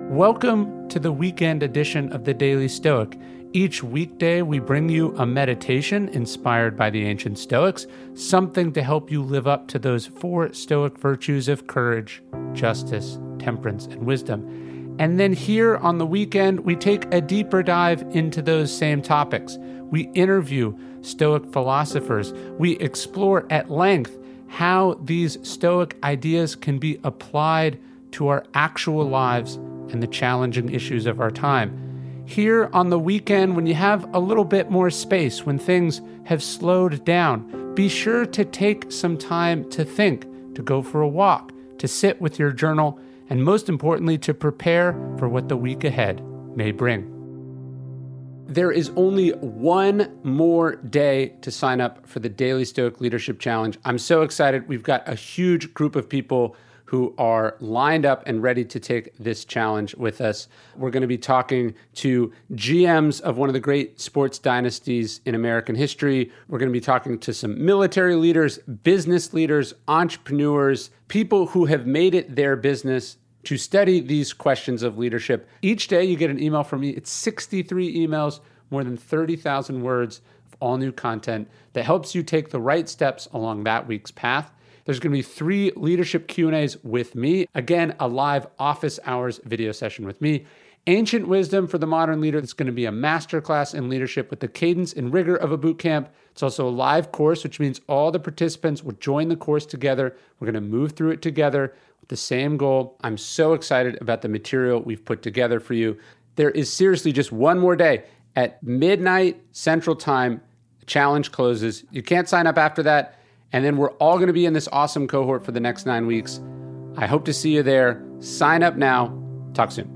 Welcome to the weekend edition of the Daily Stoic. Each weekday, we bring you a meditation inspired by the ancient Stoics, something to help you live up to those 4 Stoic virtues of courage, justice, temperance, and wisdom. And then here on the weekend, we take a deeper dive into those same topics. We interview Stoic philosophers. We explore at length how these Stoic ideas can be applied to our actual lives and the challenging issues of our time. Here on the weekend, when you have a little bit more space, when things have slowed down, be sure to take some time to think, to go for a walk, to sit with your journal, and most importantly, to prepare for what the week ahead may bring. There is only one more day to sign up for the Daily Stoic Leadership Challenge. I'm so excited. We've got a huge group of people who are lined up and ready to take this challenge with us. We're going to be talking to GMs of one of the great sports dynasties in American history. We're going to be talking to some military leaders, business leaders, entrepreneurs, people who have made it their business to study these questions of leadership. Each day you get an email from me. It's 63 emails, more than 30,000 words of all new content that helps you take the right steps along that week's path. There's going to be 3 leadership Q&As with me. Again, a live office hours video session with me. Ancient Wisdom for the Modern Leader. It's going to be a masterclass in leadership with the cadence and rigor of a boot camp. It's also a live course, which means all the participants will join the course together. We're going to move through it together with the same goal. I'm so excited about the material we've put together for you. There is seriously just one more day. At midnight Central Time, the challenge closes. You can't sign up after that. And then we're all going to be in this awesome cohort for the next 9 weeks. I hope to see you there. Sign up now. Talk soon.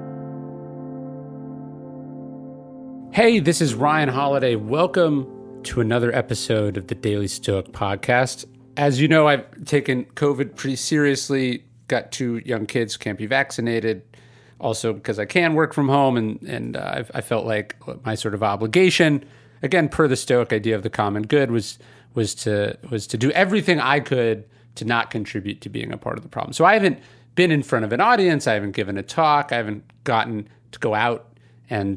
Hey, this is Ryan Holiday. Welcome to another episode of the Daily Stoic podcast. As you know, I've taken COVID pretty seriously. Got 2 young kids, can't be vaccinated. Also, because I can work from home, and I felt like my sort of obligation, again, per the Stoic idea of the common good, was to do everything I could to not contribute to being a part of the problem. So I haven't been in front of an audience. I haven't given a talk. I haven't gotten to go out and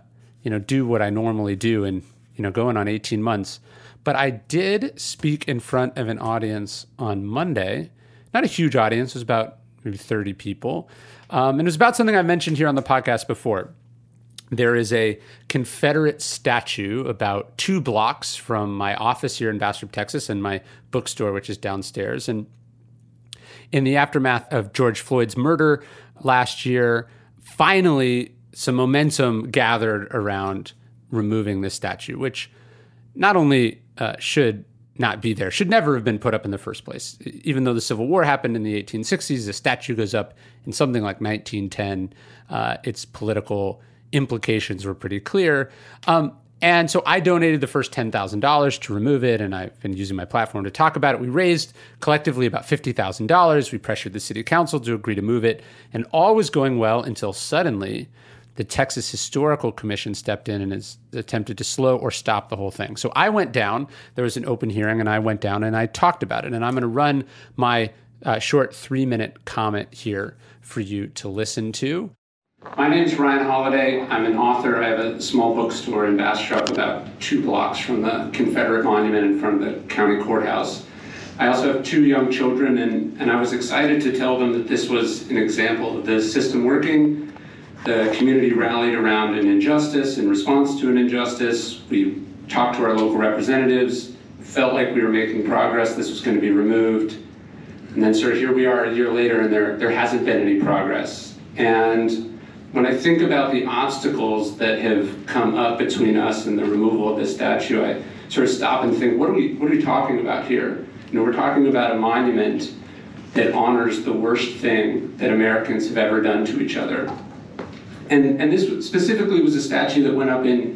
do what I normally do in going on 18 months. But I did speak in front of an audience on Monday. Not a huge audience. It was about maybe 30 people. And it was about something I mentioned here on the podcast before. There is a Confederate statue about 2 blocks from my office here in Bastrop, Texas, and my bookstore, which is downstairs. And in the aftermath of George Floyd's murder last year, finally some momentum gathered around removing this statue, which not only should not be there, should never have been put up in the first place. Even though the Civil War happened in the 1860s, the statue goes up in something like 1910. Its political implications were pretty clear. And so I donated the first $10,000 to remove it, and I've been using my platform to talk about it. We raised collectively about $50,000. We pressured the city council to agree to move it, and all was going well until suddenly the Texas Historical Commission stepped in and has attempted to slow or stop the whole thing. So I went down. There was an open hearing, and I went down and I talked about it. And I'm going to run my short 3-minute comment here for you to listen to. My name's Ryan Holiday. I'm an author. I have a small bookstore in Bastrop about 2 blocks from the Confederate Monument in front of the county courthouse. I also have 2 young children, and I was excited to tell them that this was an example of the system working. The community rallied around an injustice in response to an injustice. We talked to our local representatives, felt like we were making progress. This was going to be removed. And then sort of here we are a year later, and there hasn't been any progress. And when I think about the obstacles that have come up between us and the removal of this statue, I sort of stop and think, what are we talking about here? We're talking about a monument that honors the worst thing that Americans have ever done to each other. And this specifically was a statue that went up in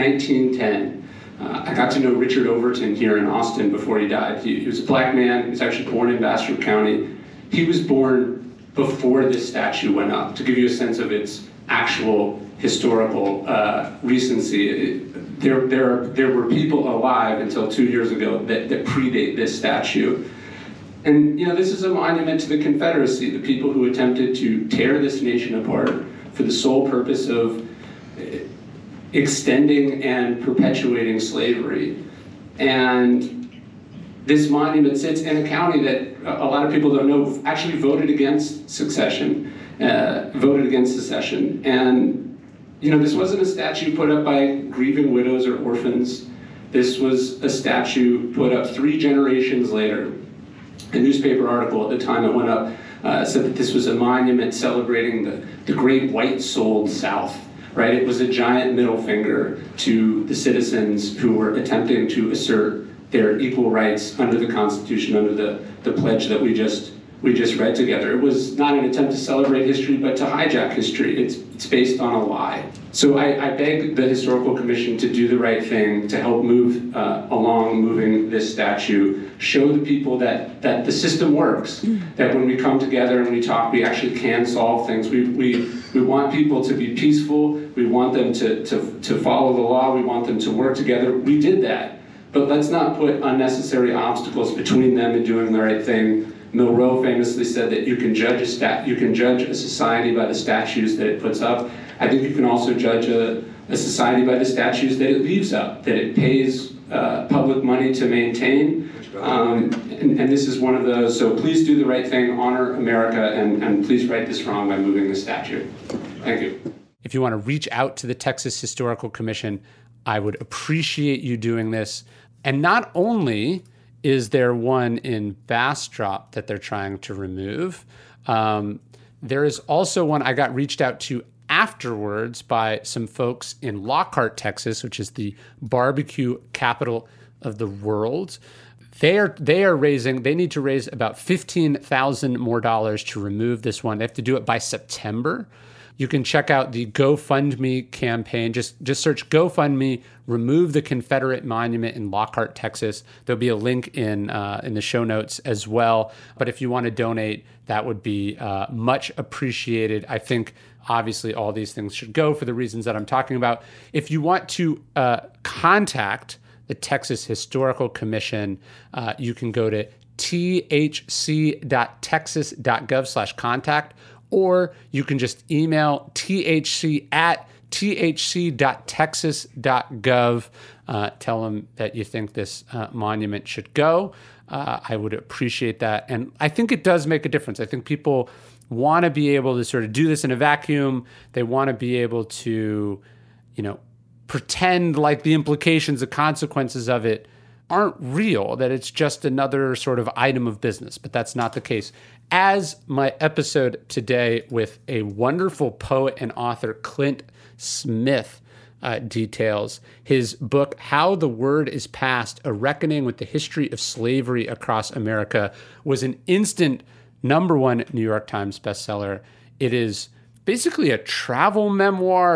1910. I got to know Richard Overton here in Austin before he died. He was a black man. He was actually born in Bastrop County. He was born before this statue went up, to give you a sense of its actual historical recency. There were people alive until 2 years ago that predate this statue. And, this is a monument to the Confederacy, the people who attempted to tear this nation apart for the sole purpose of extending and perpetuating slavery. And this monument sits in a county that a lot of people don't know actually voted against secession. And, this wasn't a statue put up by grieving widows or orphans. This was a statue put up 3 generations later. A newspaper article at the time it went up said that this was a monument celebrating the great white-souled South, right? It was a giant middle finger to the citizens who were attempting to assert their equal rights under the Constitution, under the pledge that we just read together. It was not an attempt to celebrate history, but to hijack history. It's based on a lie. So I beg the Historical Commission to do the right thing, to help move along moving this statue, show the people that the system works, that when we come together and we talk, we actually can solve things. We want people to be peaceful. We want them to follow the law. We want them to work together. We did that. But let's not put unnecessary obstacles between them and doing the right thing. Milroe famously said that you can judge a society by the statues that it puts up. I think you can also judge a society by the statues that it leaves up, that it pays public money to maintain. And this is one of those. So please do the right thing, honor America, and please right this wrong by moving the statue. Thank you. If you want to reach out to the Texas Historical Commission, I would appreciate you doing this. And not only is there one in Bastrop that they're trying to remove, there is also one I got reached out to afterwards by some folks in Lockhart, Texas, which is the barbecue capital of the world. They need to raise about $15,000 more to remove this one. They have to do it by September. You can check out the GoFundMe campaign. Just search GoFundMe, remove the Confederate monument in Lockhart, Texas. There'll be a link in the show notes as well. But if you want to donate, that would be much appreciated. I think obviously all these things should go for the reasons that I'm talking about. If you want to contact the Texas Historical Commission, you can go to thc.texas.gov/contact. Or you can just email thc@thc.texas.gov. Tell them that you think this monument should go. I would appreciate that. And I think it does make a difference. I think people want to be able to sort of do this in a vacuum. They want to be able to, pretend like the implications, the consequences of it aren't real, that it's just another sort of item of business. But that's not the case. As my episode today with a wonderful poet and author, Clint Smith, details, his book, How the Word is Passed, A Reckoning with the History of Slavery Across America, was an instant #1 New York Times bestseller. It is basically a travel memoir /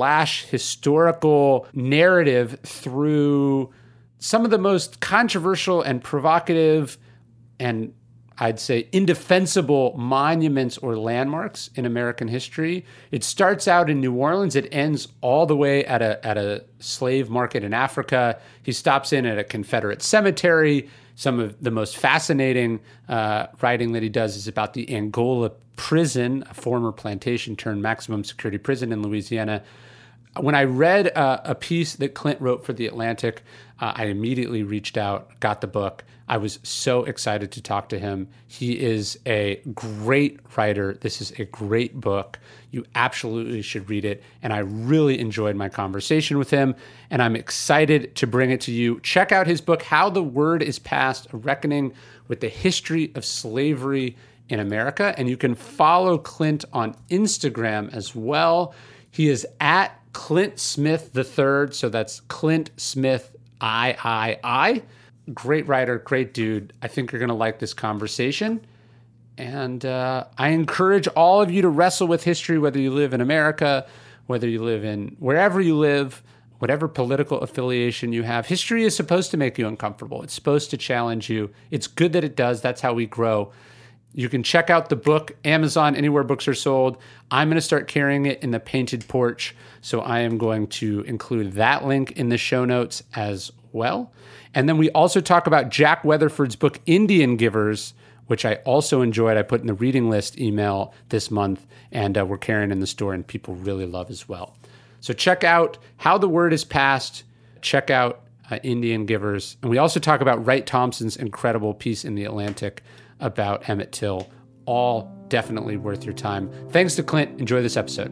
historical narrative through some of the most controversial and provocative and I'd say indefensible monuments or landmarks in American history. It starts out in New Orleans. It ends all the way at a slave market in Africa. He stops in at a Confederate cemetery. Some of the most fascinating writing that he does is about the Angola prison, a former plantation turned maximum security prison in Louisiana. When I read a piece that Clint wrote for The Atlantic, I immediately reached out, got the book. I was so excited to talk to him. He is a great writer. This is a great book. You absolutely should read it. And I really enjoyed my conversation with him, and I'm excited to bring it to you. Check out his book, How the Word is Passed, A Reckoning with the History of Slavery in America. And you can follow Clint on Instagram as well. He is at Clint Smith III, so that's Clint Smith III. Great writer, great dude. I think you're going to like this conversation. And I encourage all of you to wrestle with history, whether you live in America, whether you live in wherever you live, whatever political affiliation you have. History is supposed to make you uncomfortable. It's supposed to challenge you. It's good that it does. That's how we grow. You can check out the book, Amazon, anywhere books are sold. I'm going to start carrying it in the Painted Porch, so I am going to include that link in the show notes as well. And then we also talk about Jack Weatherford's book, Indian Givers, which I also enjoyed. I put in the reading list email this month, and we're carrying in the store, and people really love as well. So check out How the Word is Passed. Check out Indian Givers. And we also talk about Wright Thompson's incredible piece in The Atlantic about Emmett Till. All definitely worth your time. Thanks to Clint. Enjoy this episode.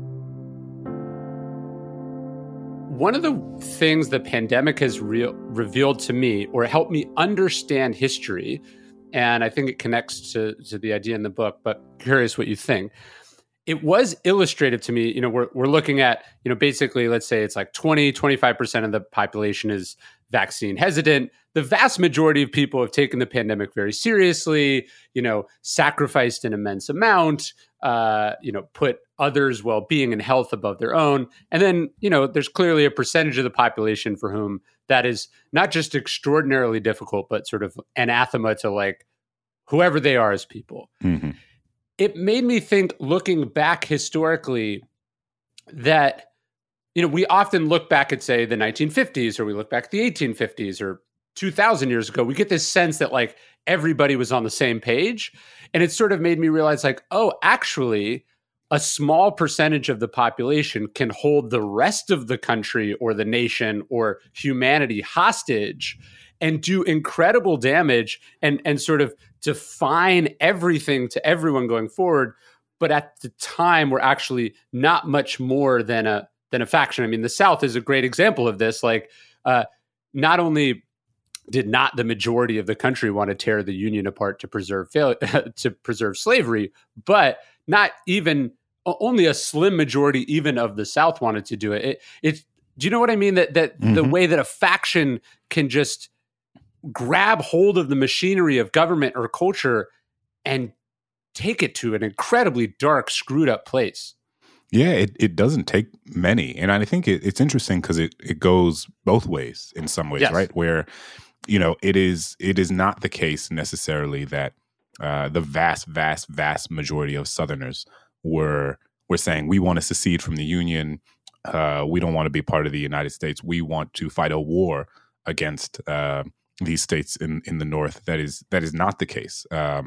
One of the things the pandemic has revealed to me, or helped me understand history, and I think it connects to the idea in the book, but curious what you think. It was illustrative to me. We're looking at, basically, let's say it's like 25% of the population is vaccine hesitant. The vast majority of people have taken the pandemic very seriously, sacrificed an immense amount, put others' well-being and health above their own. And then, there's clearly a percentage of the population for whom that is not just extraordinarily difficult, but sort of anathema to like whoever they are as people. Mm-hmm. It made me think, looking back historically, that, we often look back at, say, the 1950s, or we look back at the 1850s or 2000 years ago. We get this sense that like everybody was on the same page. And it sort of made me realize like, oh, actually, a small percentage of the population can hold the rest of the country or the nation or humanity hostage and do incredible damage and sort of define everything to everyone going forward. But at the time, we're actually not much more than a faction. I mean, the South is a great example of this. Like, not only did not the majority of the country want to tear the Union apart to preserve slavery, but not even only a slim majority even of the South wanted to do it. Do you know what I mean? That Mm-hmm. The way that a faction can just grab hold of the machinery of government or culture and take it to an incredibly dark, screwed up place. Yeah, it doesn't take many. And I think it's interesting because it goes both ways in some ways, Yes. right? Where, it is not the case necessarily that the vast majority of Southerners were saying, we want to secede from the Union. We don't want to be part of the United States. We want to fight a war against these states in the North. That is not the case.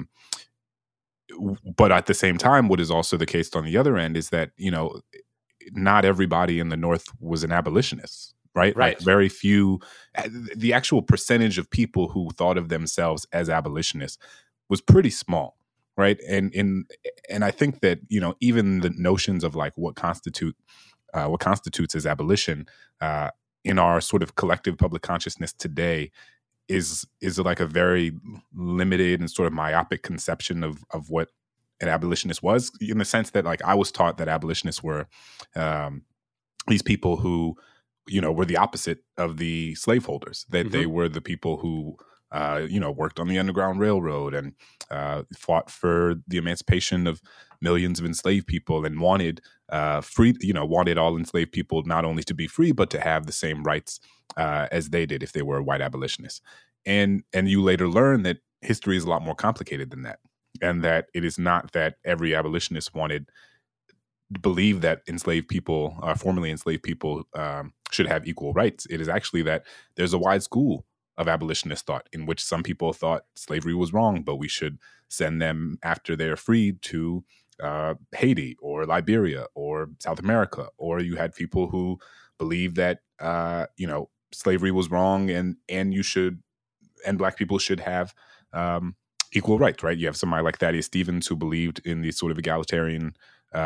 But at the same time, what is also the case on the other end is that, not everybody in the North was an abolitionist, right? Right. Like very few, the actual percentage of people who thought of themselves as abolitionists was pretty small, right? And I think that, even the notions of like what constitutes as abolition in our sort of collective public consciousness today is like a very limited and sort of myopic conception of what an abolitionist was, in the sense that like I was taught that abolitionists were these people who, were the opposite of the slaveholders, that they were the people who, worked on the Underground Railroad and fought for the emancipation of millions of enslaved people and wanted wanted all enslaved people not only to be free, but to have the same rights as they did if they were white abolitionists. And you later learn that history is a lot more complicated than that, and that it is not that every abolitionist believed that enslaved people, formerly enslaved people, should have equal rights. It is actually that there's a wide school of abolitionist thought in which some people thought slavery was wrong, but we should send them after they're freed to Haiti or Liberia or South America. Or you had people who believed that slavery was wrong and Black people should have equal rights, right? You have somebody like Thaddeus Stevens who believed in the sort of egalitarian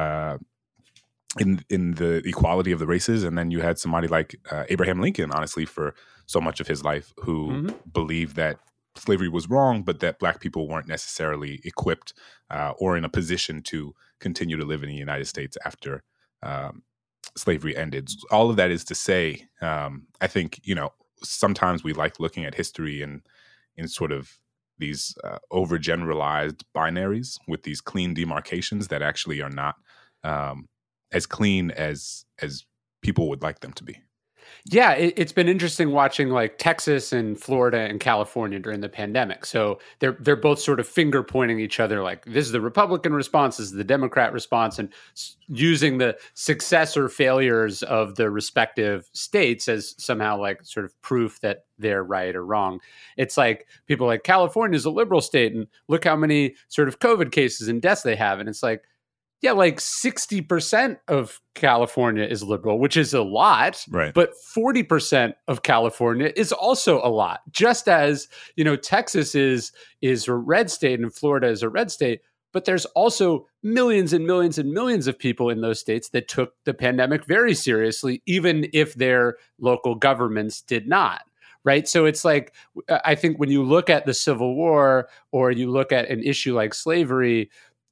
in the equality of the races, and then you had somebody like Abraham Lincoln, honestly, for so much of his life, who believed that slavery was wrong, but that Black people weren't necessarily equipped or in a position to continue to live in the United States after slavery ended. All of that is to say, I think, sometimes we like looking at history in sort of these overgeneralized binaries with these clean demarcations that actually are not as clean as people would like them to be. Yeah, it's been interesting watching like Texas and Florida and California during the pandemic. So they're both sort of finger pointing each other, like this is the Republican response, this is the Democrat response, and using the success or failures of the respective states as somehow like sort of proof that they're right or wrong. It's like people like California is a liberal state, and look how many sort of COVID cases and deaths they have, and it's like, yeah, like 60% of California is liberal, which is a lot, right? But 40% of California is also a lot. Just as, Texas is a red state and Florida is a red state, but there's also millions and millions and millions of people in those states that took the pandemic very seriously, even if their local governments did not. Right. So it's like, I think when you look at the Civil War or you look at an issue like slavery,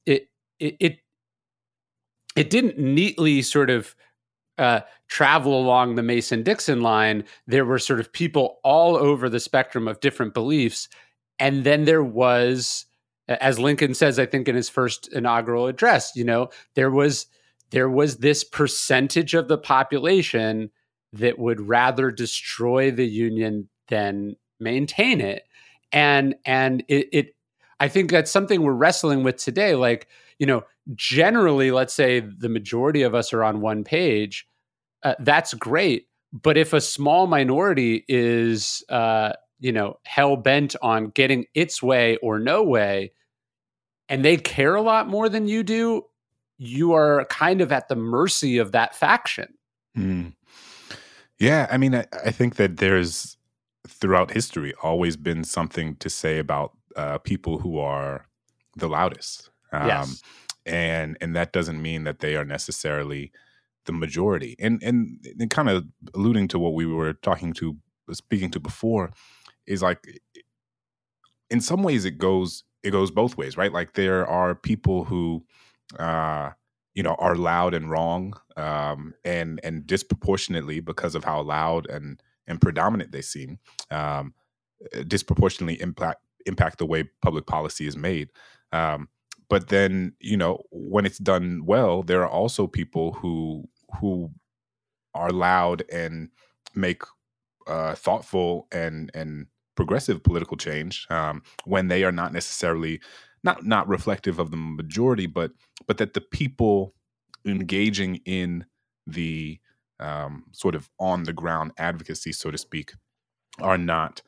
it didn't neatly sort of travel along the Mason-Dixon line. There were sort of people all over the spectrum of different beliefs. And then there was, as Lincoln says, I think in his first inaugural address, there was this percentage of the population that would rather destroy the Union than maintain it. And it I think that's something we're wrestling with today. Like, generally, let's say the majority of us are on one page. That's great. But if a small minority is, hell bent on getting its way or no way, and they care a lot more than you do, you are kind of at the mercy of that faction. Mm. Yeah. I mean, I think that there's throughout history always been something to say about people who are the loudest. Yes. And that doesn't mean that they are necessarily the majority. And kind of alluding to what we were speaking to before, is like, in some ways it goes both ways, right? Like there are people who, are loud and wrong, and disproportionately, because of how loud and predominant they seem, disproportionately impact the way public policy is made. But then, when it's done well, there are also people who are loud and make thoughtful and progressive political change, when they are not necessarily not reflective of the majority, but that the people engaging in the sort of on the ground advocacy, so to speak, are not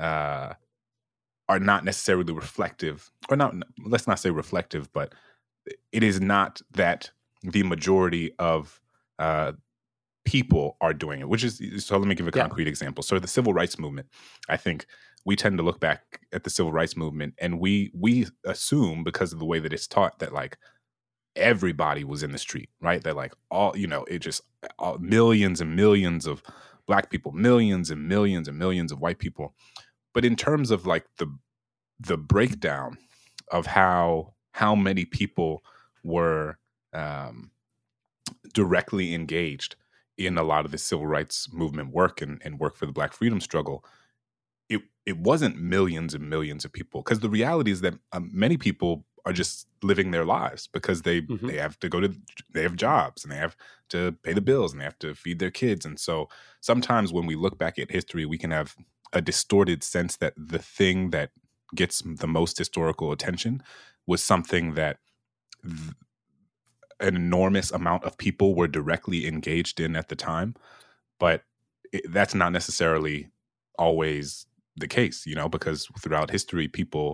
necessarily reflective, or not. Let's not say reflective, but it is not that the majority of people are doing it, which is, so let me give a concrete example. So the civil rights movement, I think we tend to look back at the civil rights movement and we assume, because of the way that it's taught, that like everybody was in the street, right? That like millions and millions of Black people, millions and millions and millions of white people. But in terms of like the breakdown of how many people were directly engaged in a lot of the civil rights movement work and work for the Black freedom struggle, it wasn't millions and millions of people. Because the reality is that many people are just living their lives because they have to they have jobs and they have to pay the bills and they have to feed their kids. And so sometimes when we look back at history, we can have a distorted sense that the thing that gets the most historical attention was something that an enormous amount of people were directly engaged in at the time. But that's not necessarily always the case, because throughout history,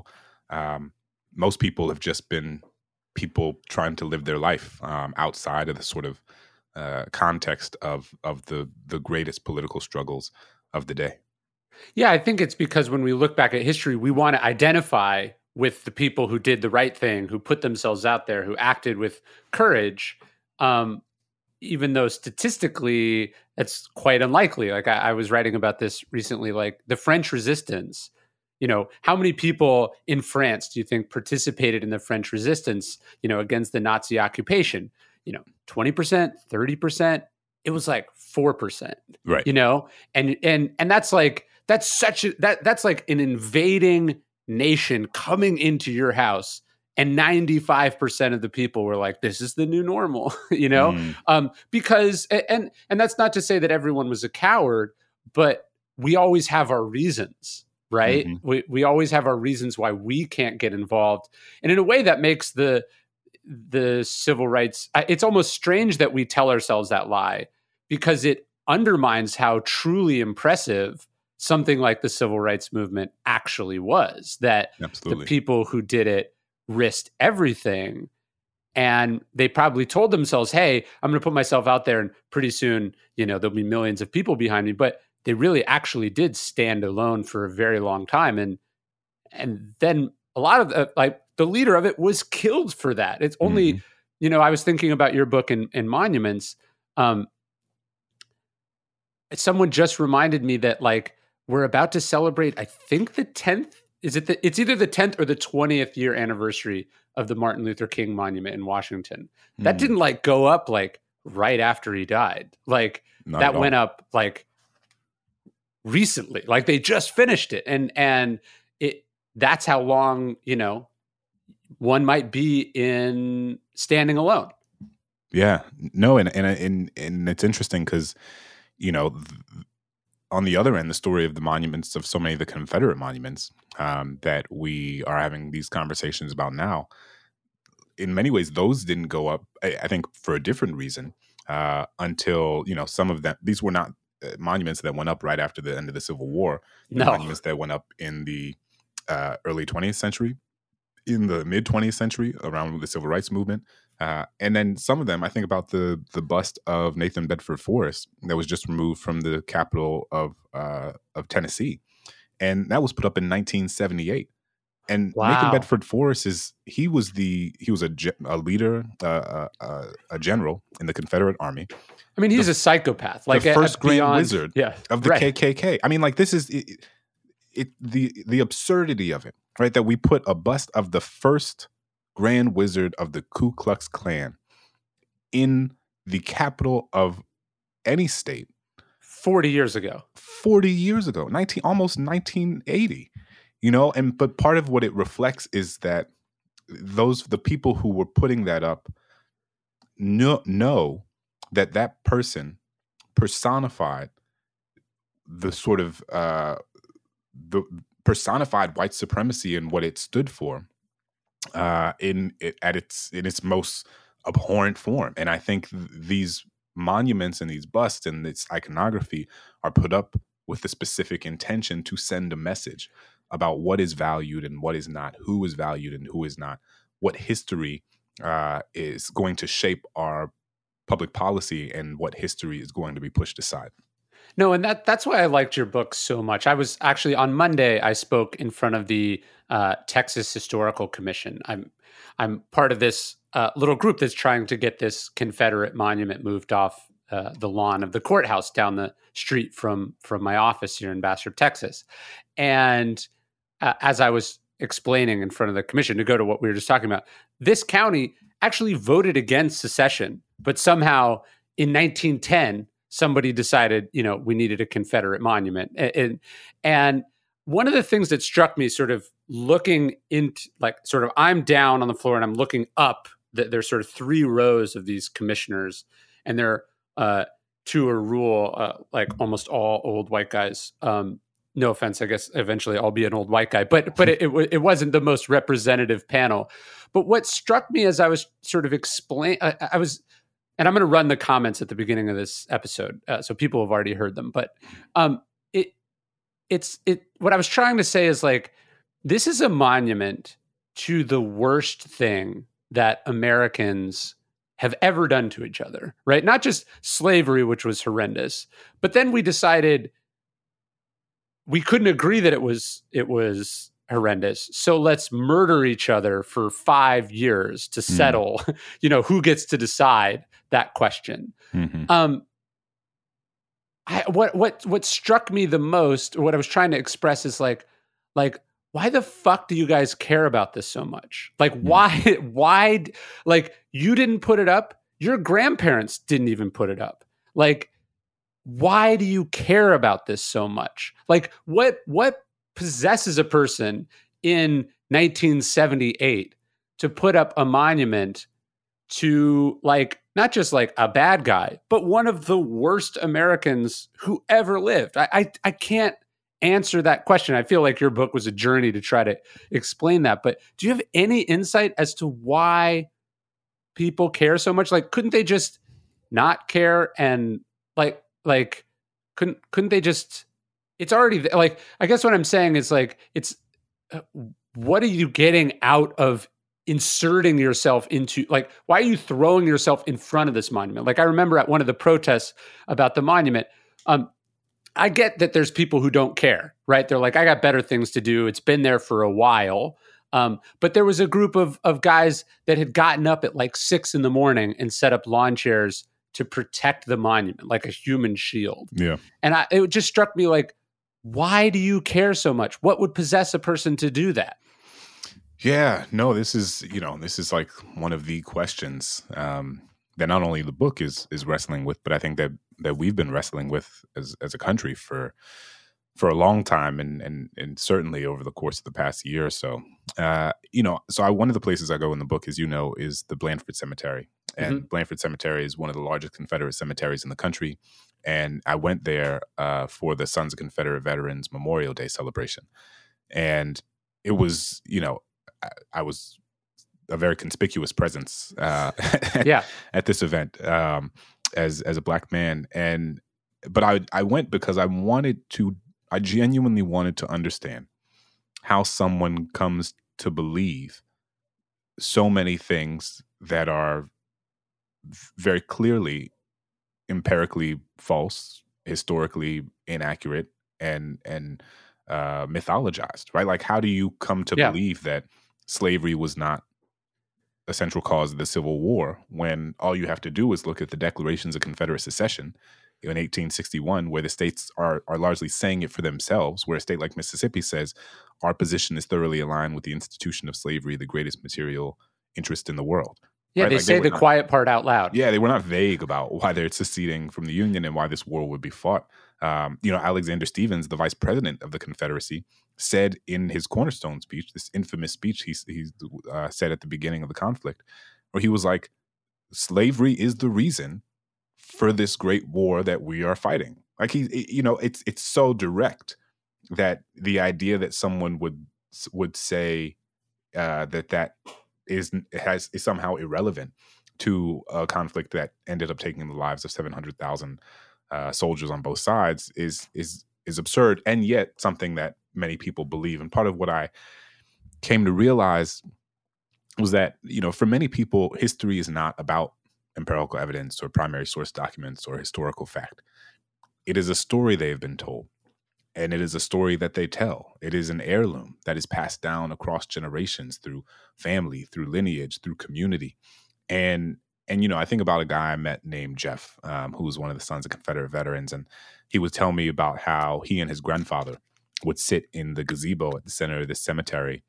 most people have just been people trying to live their life outside of the sort of context of the greatest political struggles of the day. Yeah, I think it's because when we look back at history, we want to identify with the people who did the right thing, who put themselves out there, who acted with courage, even though statistically it's quite unlikely. Like I was writing about this recently, like the French Resistance. How many people in France do you think participated in the French Resistance, against the Nazi occupation? 20%, 30%. It was like 4%. Right. And that's like that's like an invading nation coming into your house And 95% of the people were like, this is the new normal, because, and that's not to say that everyone was a coward, but we always have our reasons, right? Mm-hmm. We always have our reasons why we can't get involved. And in a way that makes the civil rights, it's almost strange that we tell ourselves that lie, because it undermines how truly impressive something like the civil rights movement actually was, that Absolutely. the people who did it risked everything, and they probably told themselves, hey, I'm going to put myself out there and pretty soon, there'll be millions of people behind me. But they really actually did stand alone for a very long time. And then a lot of the leader of it was killed for that. It's only, I was thinking about your book in Monuments. Someone just reminded me that we're about to celebrate, I think the 10th, it's either the 10th or the 20th year anniversary of the Martin Luther King Monument in Washington. That didn't go up right after he died. That went up recently. They just finished it. And that's how long, one might be in standing alone. Yeah, no. And it's interesting because, on the other end, the story of the monuments, of so many of the Confederate monuments that we are having these conversations about now, in many ways, those didn't go up, I think, for a different reason until, some of them, these were not monuments that went up right after the end of the Civil War. No. Monuments that went up in the early 20th century, in the mid 20th century, around the Civil Rights Movement. And then some of them, I think about the bust of Nathan Bedford Forrest that was just removed from the capital of Tennessee, and that was put up in 1978. And wow. Nathan Bedford Forrest was a leader, a general in the Confederate Army. I mean, he's a psychopath, the first Grand Wizard of the KKK. I mean, this is the absurdity of it, right? That we put a bust of the first Grand Wizard of the Ku Klux Klan in the capital of any state 40 years ago, almost 1980, but part of what it reflects is that the people who were putting that up know that person personified the sort of the personified white supremacy and what it stood for in its most abhorrent form. And I think these monuments and these busts and this iconography are put up with the specific intention to send a message about what is valued and what is not, who is valued and who is not, what history is going to shape our public policy and what history is going to be pushed aside. No, and that's why I liked your book so much. I was actually, on Monday, I spoke in front of the Texas Historical Commission. I'm part of this little group that's trying to get this Confederate monument moved off the lawn of the courthouse down the street from my office here in Bastrop, Texas. And as I was explaining in front of the commission, to go to what we were just talking about, this county actually voted against secession, but somehow in 1910, somebody decided, we needed a Confederate monument. And one of the things that struck me sort of looking into, I'm down on the floor and I'm looking up, there's sort of three rows of these commissioners, and they're to a rule, almost all old white guys. No offense, I guess eventually I'll be an old white guy, but it wasn't the most representative panel. But what struck me as I was sort of and I'm going to run the comments at the beginning of this episode, so people have already heard them. But what I was trying to say is this is a monument to the worst thing that Americans have ever done to each other, right? Not just slavery, which was horrendous, but then we decided we couldn't agree that it was horrendous. So let's murder each other for 5 years to settle, who gets to decide that question. Mm-hmm. What struck me the most, or what I was trying to express is why the fuck do you guys care about this so much? Why, you didn't put it up. Your grandparents didn't even put it up. Why do you care about this so much? What possesses a person in 1978 to put up a monument to like not just like a bad guy, but one of the worst Americans who ever lived? I can't answer that question. I feel like your book was a journey to try to explain that. But do you have any insight as to why people care so much? Like, couldn't they just not care? And like couldn't they just, it's already like, I guess what I'm saying is like, it's what are you getting out of inserting yourself into, like, why are you throwing yourself in front of this monument? Like, I remember at one of the protests about the monument, I get that there's people who don't care, right? They're like, I got better things to do. It's been there for a while. But there was a group of guys that had gotten up at like 6 a.m. and set up lawn chairs to protect the monument, like a human shield. Yeah. And it just struck me like, why do you care so much? What would possess a person to do that? Yeah, no, this is like one of the questions that not only the book is wrestling with, but I think that we've been wrestling with as a country for a long time, and certainly over the course of the past year or so. So one of the places I go in the book, as you know, is the Blandford Cemetery. And Blandford Cemetery is one of the largest Confederate cemeteries in the country. And I went there for the Sons of Confederate Veterans Memorial Day celebration. And it was, I was a very conspicuous presence at this event as a Black man. But I went because I genuinely wanted to understand how someone comes to believe so many things that are very clearly empirically false, historically inaccurate, and mythologized, right? Like, how do you come to believe that slavery was not a central cause of the Civil War when all you have to do is look at the Declarations of Confederate Secession in 1861, where the states are largely saying it for themselves, where a state like Mississippi says, our position is thoroughly aligned with the institution of slavery, the greatest material interest in the world. Yeah, right? they like say the quiet part out loud. Yeah, they were not vague about why they're seceding from the Union and why this war would be fought. Alexander Stephens, the vice president of the Confederacy, said in his Cornerstone speech, this infamous speech he said at the beginning of the conflict, where he was like, slavery is the reason for this great war that we are fighting. Like, it's so direct that the idea that someone would say that is somehow irrelevant to a conflict that ended up taking the lives of 700,000 soldiers on both sides is absurd, and yet something that many people believe. And part of what I came to realize was that, for many people, history is not about empirical evidence or primary source documents or historical fact. It is a story they've been told, and it is a story that they tell. It is an heirloom that is passed down across generations through family, through lineage, through community. And I think about a guy I met named Jeff, who was one of the Sons of Confederate Veterans, and he would tell me about how he and his grandfather would sit in the gazebo at the center of this cemetery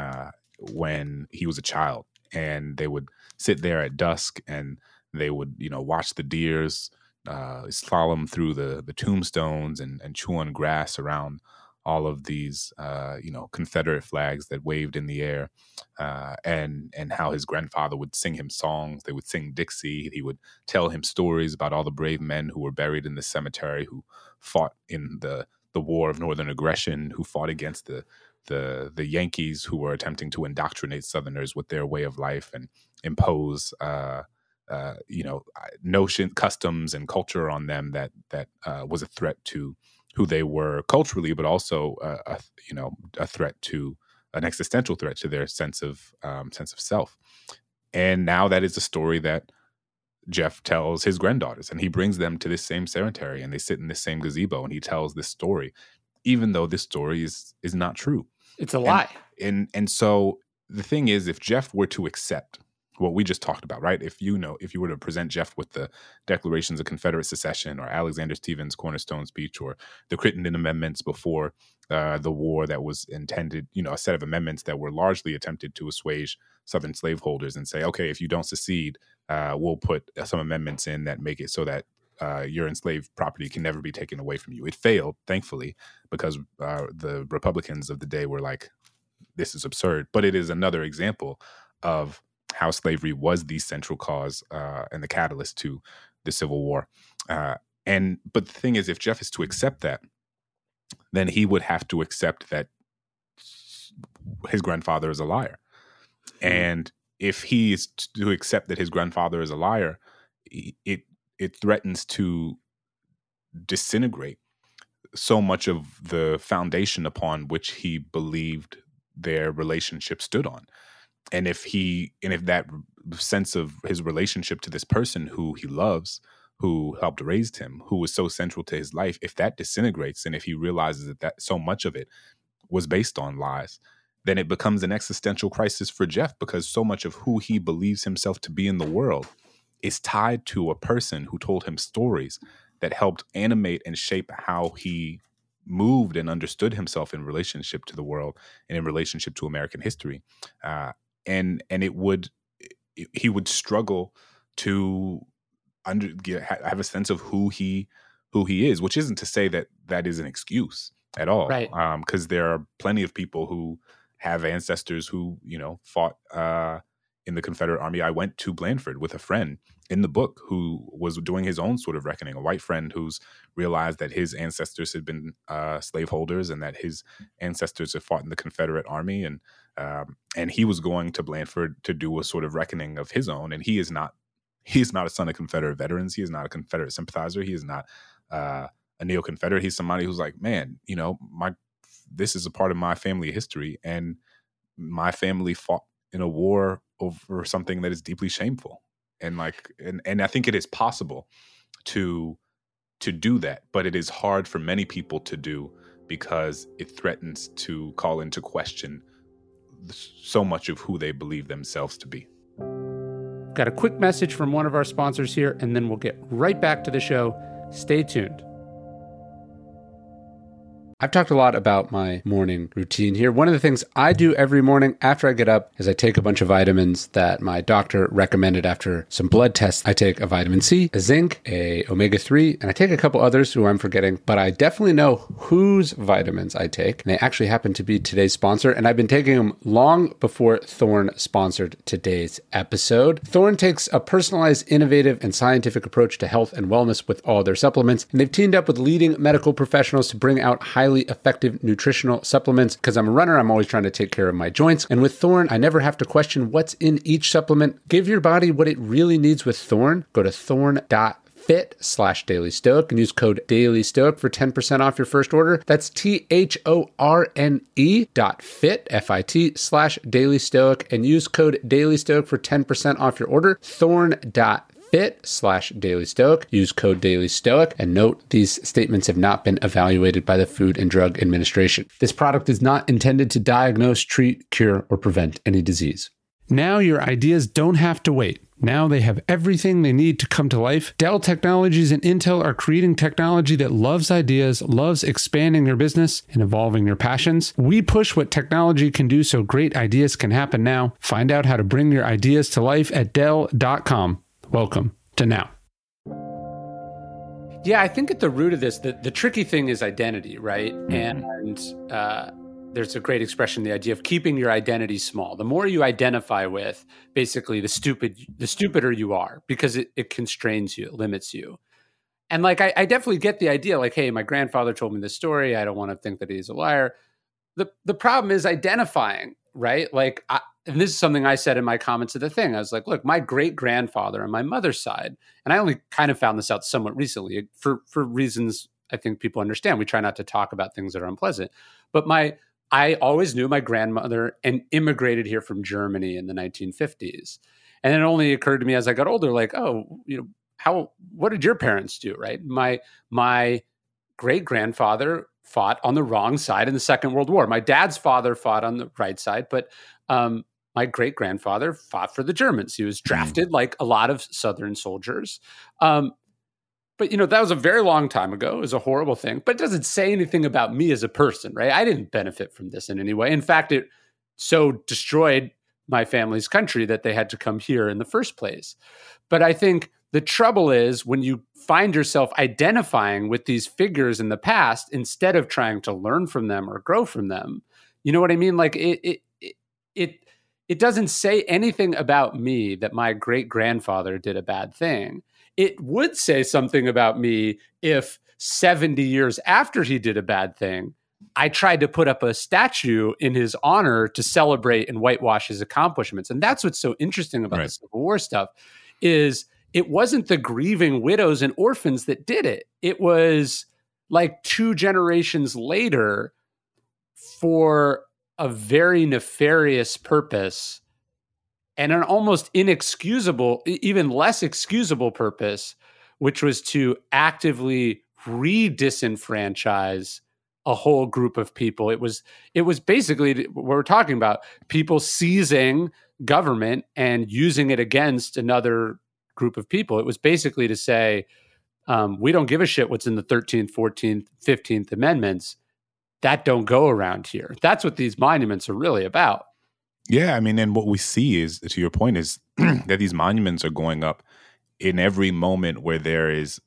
when he was a child, and they would sit there at dusk and they would, watch the deers slalom through the tombstones and chew on grass around all of these, Confederate flags that waved in the air, and how his grandfather would sing him songs. They would sing Dixie. He would tell him stories about all the brave men who were buried in the cemetery, who fought in the War of Northern Aggression, who fought against the Yankees, who were attempting to indoctrinate Southerners with their way of life and impose notion, customs, and culture on them that was a threat to who they were culturally, but also a threat to an existential threat to their sense of self. And now that is a story that Jeff tells his granddaughters, and he brings them to this same cemetery, and they sit in this same gazebo, and he tells this story, even though this story is not true. It's a lie. And so the thing is, if Jeff were to accept what we just talked about, right? If you were to present Jeff with the Declarations of Confederate Secession, or Alexander Stephens' Cornerstone speech, or the Crittenden Amendments before the war that was intended, a set of amendments that were largely attempted to assuage Southern slaveholders and say, okay, if you don't secede, we'll put some amendments in that make it so that your enslaved property can never be taken away from you. It failed, thankfully, because the Republicans of the day were like, this is absurd. But it is another example of how slavery was the central cause and the catalyst to the Civil War. But the thing is, if Jeff is to accept that, then he would have to accept that his grandfather is a liar. And if he is to accept that his grandfather is a liar, it threatens to disintegrate so much of the foundation upon which he believed their relationship stood on. And if that sense of his relationship to this person who he loves, who helped raise him, who was so central to his life, if that disintegrates, and if he realizes that so much of it was based on lies, then it becomes an existential crisis for Jeff, because so much of who he believes himself to be in the world is tied to a person who told him stories that helped animate and shape how he moved and understood himself in relationship to the world and in relationship to American history. And he would struggle to have a sense of who he is, which isn't to say that is an excuse at all. Right. Because there are plenty of people who have ancestors who, fought in the Confederate Army. I went to Blandford with a friend in the book who was doing his own sort of reckoning, a white friend who's realized that his ancestors had been slaveholders and that his ancestors had fought in the Confederate Army. And he was going to Blandford to do a sort of reckoning of his own. And he is not a son of Confederate veterans. He is not a Confederate sympathizer. He is not a neo-Confederate. He's somebody who's like, man, this is a part of my family history, and my family fought in a war over something that is deeply shameful. And I think it is possible to do that, but it is hard for many people to do because it threatens to call into question so much of who they believe themselves to be. Got a quick message from one of our sponsors here, and then we'll get right back to the show. Stay tuned. I've talked a lot about my morning routine here. One of the things I do every morning after I get up is I take a bunch of vitamins that my doctor recommended after some blood tests. I take a vitamin C, a zinc, a omega-3, and I take a couple others who I'm forgetting, but I definitely know whose vitamins I take. And they actually happen to be today's sponsor, and I've been taking them long before Thorne sponsored today's episode. Thorne takes a personalized, innovative, and scientific approach to health and wellness with all their supplements, and they've teamed up with leading medical professionals to bring out highly effective nutritional supplements. Because I'm a runner, I'm always trying to take care of my joints. And with Thorne, I never have to question what's in each supplement. Give your body what it really needs with Thorne. Go to thorne.fit/dailystoic and use code dailystoic for 10% off your first order. That's THORNE.fit, FIT/dailystoic, and use code dailystoic for 10% off your order. Thorne.fit/dailystoic. Use code dailystoic, and note these statements have not been evaluated by the Food and Drug Administration. This product is not intended to diagnose, treat, cure, or prevent any disease. Now your ideas don't have to wait. Now they have everything they need to come to life. Dell Technologies and Intel are creating technology that loves ideas, loves expanding their business, and evolving their passions. We push what technology can do so great ideas can happen now. Find out how to bring your ideas to life at Dell.com. Welcome to now. Yeah, I think at the root of this, the tricky thing is identity, right? And there's a great expression, the idea of keeping your identity small. The more you identify with, basically, the stupider you are, because it constrains you, it limits you. And I definitely get the idea, hey, my grandfather told me this story. I don't want to think that he's a liar. The problem is identifying, right? And this is something I said in my comments of the thing. I was like, look, my great-grandfather on my mother's side, and I only kind of found this out somewhat recently for reasons I think people understand. We try not to talk about things that are unpleasant. But I always knew my grandmother and immigrated here from Germany in the 1950s. And it only occurred to me as I got older, what did your parents do, right? My great-grandfather fought on the wrong side in the Second World War. My dad's father fought on the right side, but my great-grandfather fought for the Germans. He was drafted like a lot of Southern soldiers. But, that was a very long time ago. It was a horrible thing, but it doesn't say anything about me as a person, right? I didn't benefit from this in any way. In fact, it so destroyed my family's country that they had to come here in the first place. But I think the trouble is when you find yourself identifying with these figures in the past instead of trying to learn from them or grow from them. You know what I mean? it doesn't say anything about me that my great-grandfather did a bad thing. It would say something about me if 70 years after he did a bad thing, I tried to put up a statue in his honor to celebrate and whitewash his accomplishments. And that's what's so interesting about the Civil War stuff is it wasn't the grieving widows and orphans that did it. It was like 2 generations later for a very nefarious purpose and an almost inexcusable, even less excusable purpose, which was to actively re-disenfranchise a whole group of people. It was basically what we're talking about, people seizing government and using it against another group of people. It was basically to say, we don't give a shit what's in the 13th, 14th, 15th Amendments. That don't go around here. That's what these monuments are really about. Yeah, I mean, and what we see is, to your point, is that these monuments are going up in every moment where there is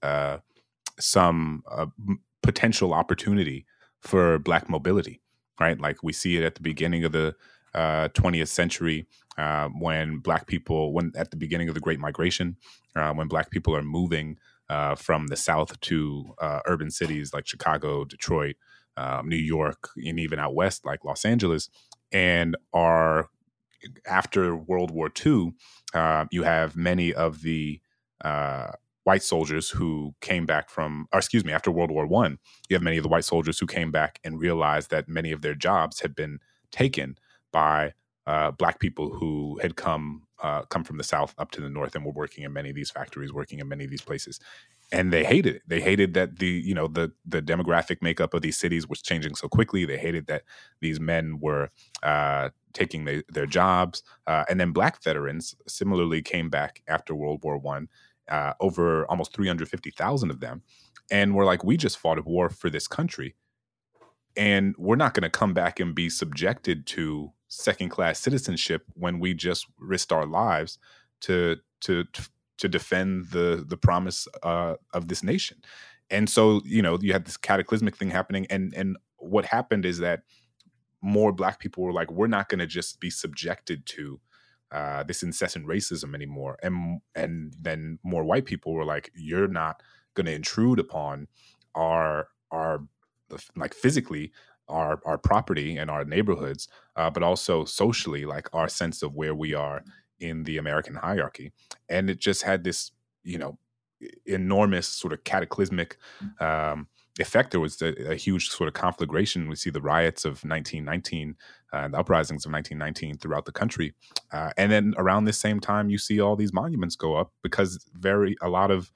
some potential opportunity for Black mobility, right? Like we see it at the beginning of the 20th century when Black people, at the beginning of the Great Migration, when Black people are moving from the South to urban cities like Chicago, Detroit, New York, and even out west like Los Angeles, and are after World War II, you have many of the white soldiers who came back after World War I, you have many of the white soldiers who came back and realized that many of their jobs had been taken by Black people who had come from the South up to the North and were working in many of these factories, working in many of these places. And they hated it. They hated that the demographic makeup of these cities was changing so quickly. They hated that these men were taking their jobs. And then Black veterans similarly came back after World War I, over almost 350,000 of them. And were like, we just fought a war for this country. And we're not going to come back and be subjected to second-class citizenship when we just risked our lives to defend the promise of this nation. And so, you had this cataclysmic thing happening. And what happened is that more Black people were like, we're not going to just be subjected to this incessant racism anymore. And then more white people were like, you're not going to intrude upon our like physically our property and our neighborhoods, but also socially, like our sense of where we are in the American hierarchy. And it just had this, enormous sort of cataclysmic effect. There was a huge sort of conflagration. We see the riots of 1919, the uprisings of 1919 throughout the country. And then around this same time, you see all these monuments go up because a lot of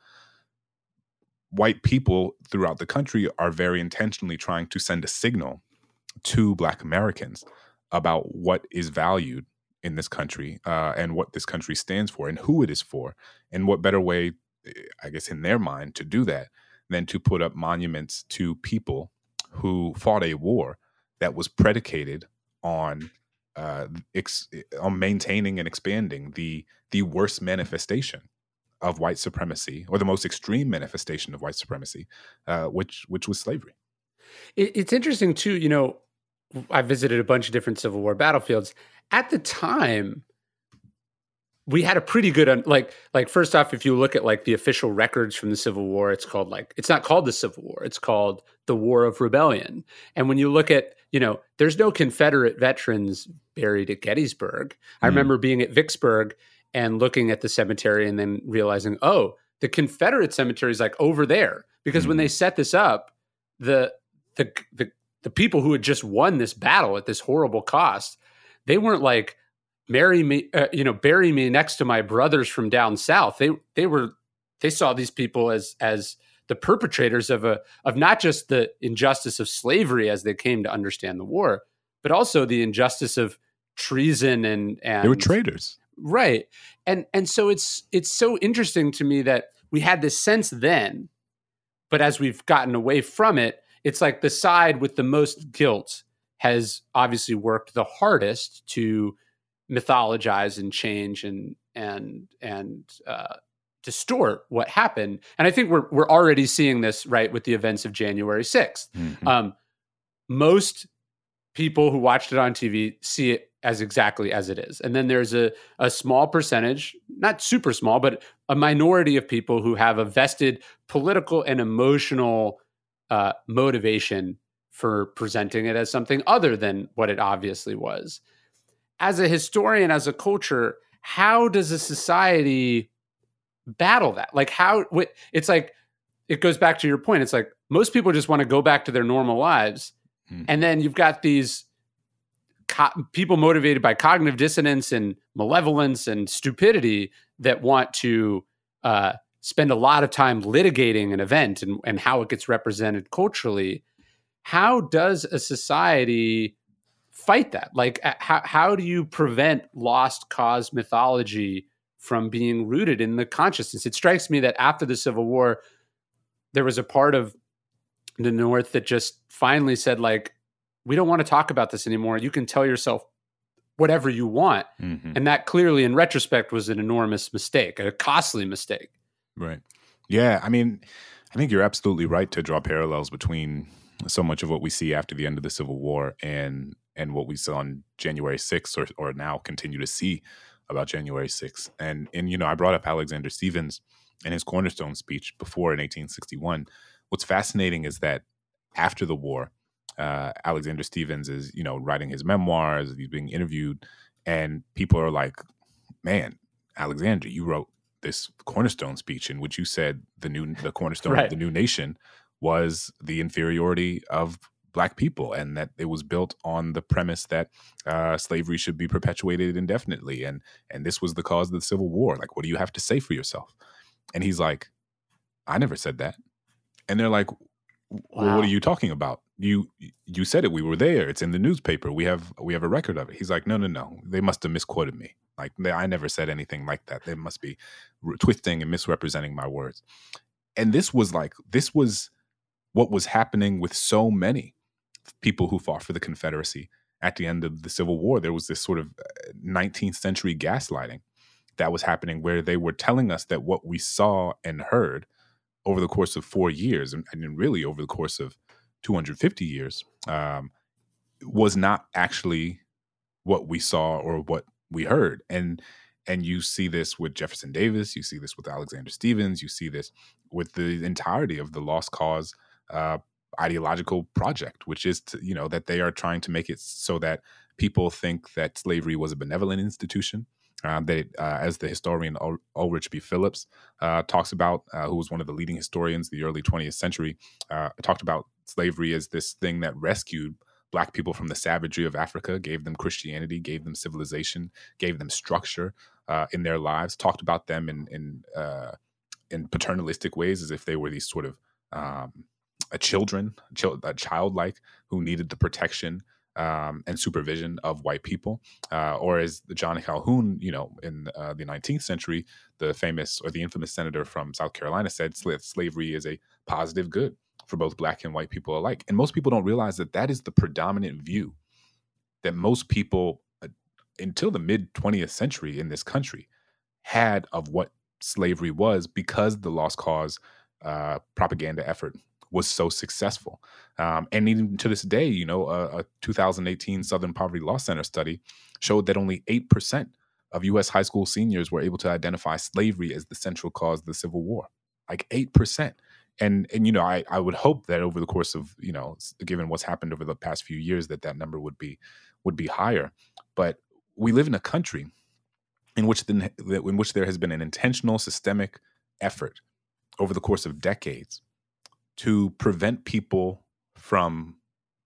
white people throughout the country are very intentionally trying to send a signal to Black Americans about what is valued in this country and what this country stands for and who it is for. And what better way, I guess, in their mind to do that than to put up monuments to people who fought a war that was predicated on maintaining and expanding the worst manifestation of white supremacy, or the most extreme manifestation of white supremacy, which was slavery. It's interesting too. I visited a bunch of different Civil War battlefields. At the time, we had a pretty good, like first off, if you look at like the official records from the Civil War, it's not called the Civil War. It's called the War of Rebellion. And when you look at, there's no Confederate veterans buried at Gettysburg. I remember being at Vicksburg and looking at the cemetery and then realizing, oh, the Confederate cemetery is like over there. Because when they set this up, the people who had just won this battle at this horrible cost, they weren't like, bury me next to my brothers from down south. They saw these people as the perpetrators of not just the injustice of slavery as they came to understand the war, but also the injustice of treason and they were traitors. Right. And so it's so interesting to me that we had this sense then, but as we've gotten away from it, it's like the side with the most guilt has obviously worked the hardest to mythologize and change and distort what happened. And I think we're already seeing this, right, with the events of January 6th. Most people who watched it on TV see it as exactly as it is. And then there's a small percentage, not super small, but a minority of people who have a vested political and emotional motivation for presenting it as something other than what it obviously was. As a historian, as a culture, how does a society battle that? Like it's like, it goes back to your point. It's like most people just want to go back to their normal lives. And then you've got these people motivated by cognitive dissonance and malevolence and stupidity that want to spend a lot of time litigating an event and how it gets represented culturally. How does a society fight that? Like, how do you prevent lost cause mythology from being rooted in the consciousness? It strikes me that after the Civil War, there was a part of the North that just finally said, like, we don't want to talk about this anymore. You can tell yourself whatever you want. Mm-hmm. And that clearly, in retrospect, was an enormous mistake, a costly mistake. Right. Yeah. I mean, I think you're absolutely right to draw parallels between so much of what we see after the end of the Civil War and what we saw on January 6th or now continue to see about January 6th. And I brought up Alexander Stephens and his Cornerstone speech before in 1861. What's fascinating is that after the war, Alexander Stephens is, writing his memoirs, he's being interviewed, and people are like, man, Alexander, you wrote this Cornerstone speech in which you said the cornerstone right. of the new nation was the inferiority of Black people, and that it was built on the premise that slavery should be perpetuated indefinitely. And this was the cause of the Civil War. Like, what do you have to say for yourself? And he's like, I never said that. And they're like, well, what are you talking about? You said it. We were there. It's in the newspaper. We have a record of it. He's like, no. They must have misquoted me. Like, I never said anything like that. They must be twisting and misrepresenting my words. And this was what was happening with so many people who fought for the Confederacy at the end of the Civil War. There was this sort of 19th century gaslighting that was happening where they were telling us that what we saw and heard over the course of 4 years, and really over the course of 250 years, was not actually what we saw or what we heard. And you see this with Jefferson Davis, you see this with Alexander Stephens, you see this with the entirety of the Lost Cause ideological project, which is that they are trying to make it so that people think that slavery was a benevolent institution. As the historian Ulrich B. Phillips talks about, who was one of the leading historians of the early 20th century, talked about slavery as this thing that rescued Black people from the savagery of Africa, gave them Christianity, gave them civilization, gave them structure in their lives, talked about them in paternalistic ways as if they were these sort of childlike who needed the protection and supervision of white people, or as John Calhoun, in the 19th century, the famous or the infamous senator from South Carolina said slavery is a positive good for both Black and white people alike. And most people don't realize that is the predominant view that most people until the mid 20th century in this country had of what slavery was, because the Lost Cause propaganda effort was so successful. And even to this day, a 2018 Southern Poverty Law Center study showed that only 8% of U.S. high school seniors were able to identify slavery as the central cause of the Civil War. Like 8%. And I would hope that over the course of, given what's happened over the past few years, that number would be higher. But we live in a country in which there has been an intentional systemic effort over the course of decades to prevent people from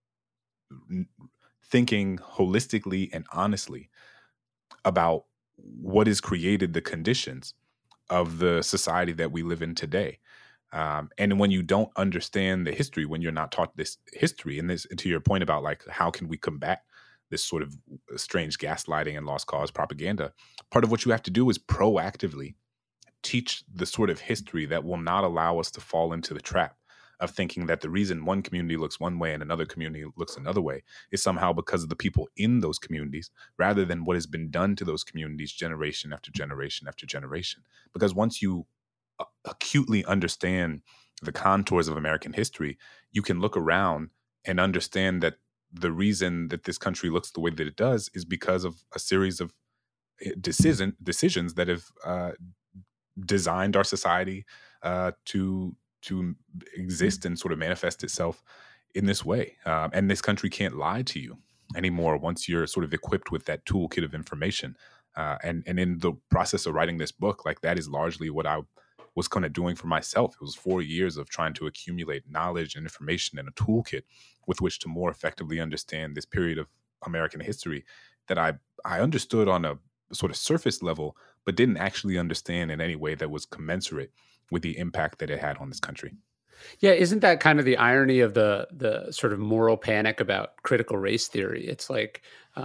thinking holistically and honestly about what has created the conditions of the society that we live in today. And when you don't understand the history, when you're not taught this history, and this, to your point about like, how can we combat this sort of strange gaslighting and lost cause propaganda, part of what you have to do is proactively teach the sort of history that will not allow us to fall into the trap of thinking that the reason one community looks one way and another community looks another way is somehow because of the people in those communities, rather than what has been done to those communities generation after generation after generation. Because once you acutely understand the contours of American history, you can look around and understand that the reason that this country looks the way that it does is because of a series of decisions that have designed our society to exist and sort of manifest itself in this way. And this country can't lie to you anymore once you're sort of equipped with that toolkit of information. And in the process of writing this book, like that is largely what I was kind of doing for myself. It was 4 years of trying to accumulate knowledge and information and a toolkit with which to more effectively understand this period of American history that I understood on a sort of surface level, but didn't actually understand in any way that was commensurate with the impact that it had on this country. Yeah, isn't that kind of the irony of the sort of moral panic about critical race theory? It's like,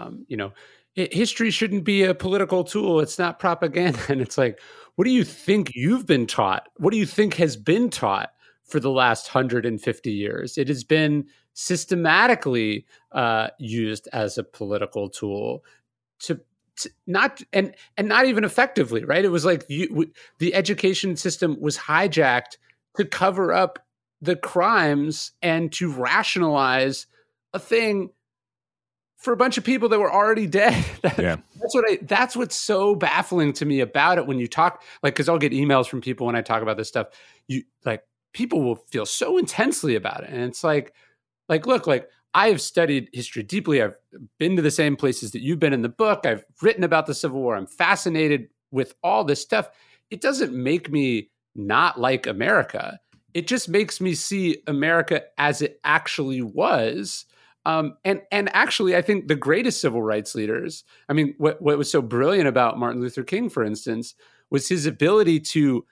history shouldn't be a political tool. It's not propaganda. And it's like, what do you think you've been taught? What do you think has been taught for the last 150 years? It has been systematically used as a political tool to not and not even effectively, right? It was like the education system was hijacked to cover up the crimes and to rationalize a thing for a bunch of people that were already dead. That's what's so baffling to me about it when you talk, like, because I'll get emails from people when I talk about this stuff. People will feel so intensely about it, and it's like, look, like, I have studied history deeply. I've been to the same places that you've been in the book. I've written about the Civil War. I'm fascinated with all this stuff. It doesn't make me not like America. It just makes me see America as it actually was. And actually, I think the greatest civil rights leaders, I mean, what was so brilliant about Martin Luther King, for instance, was his ability to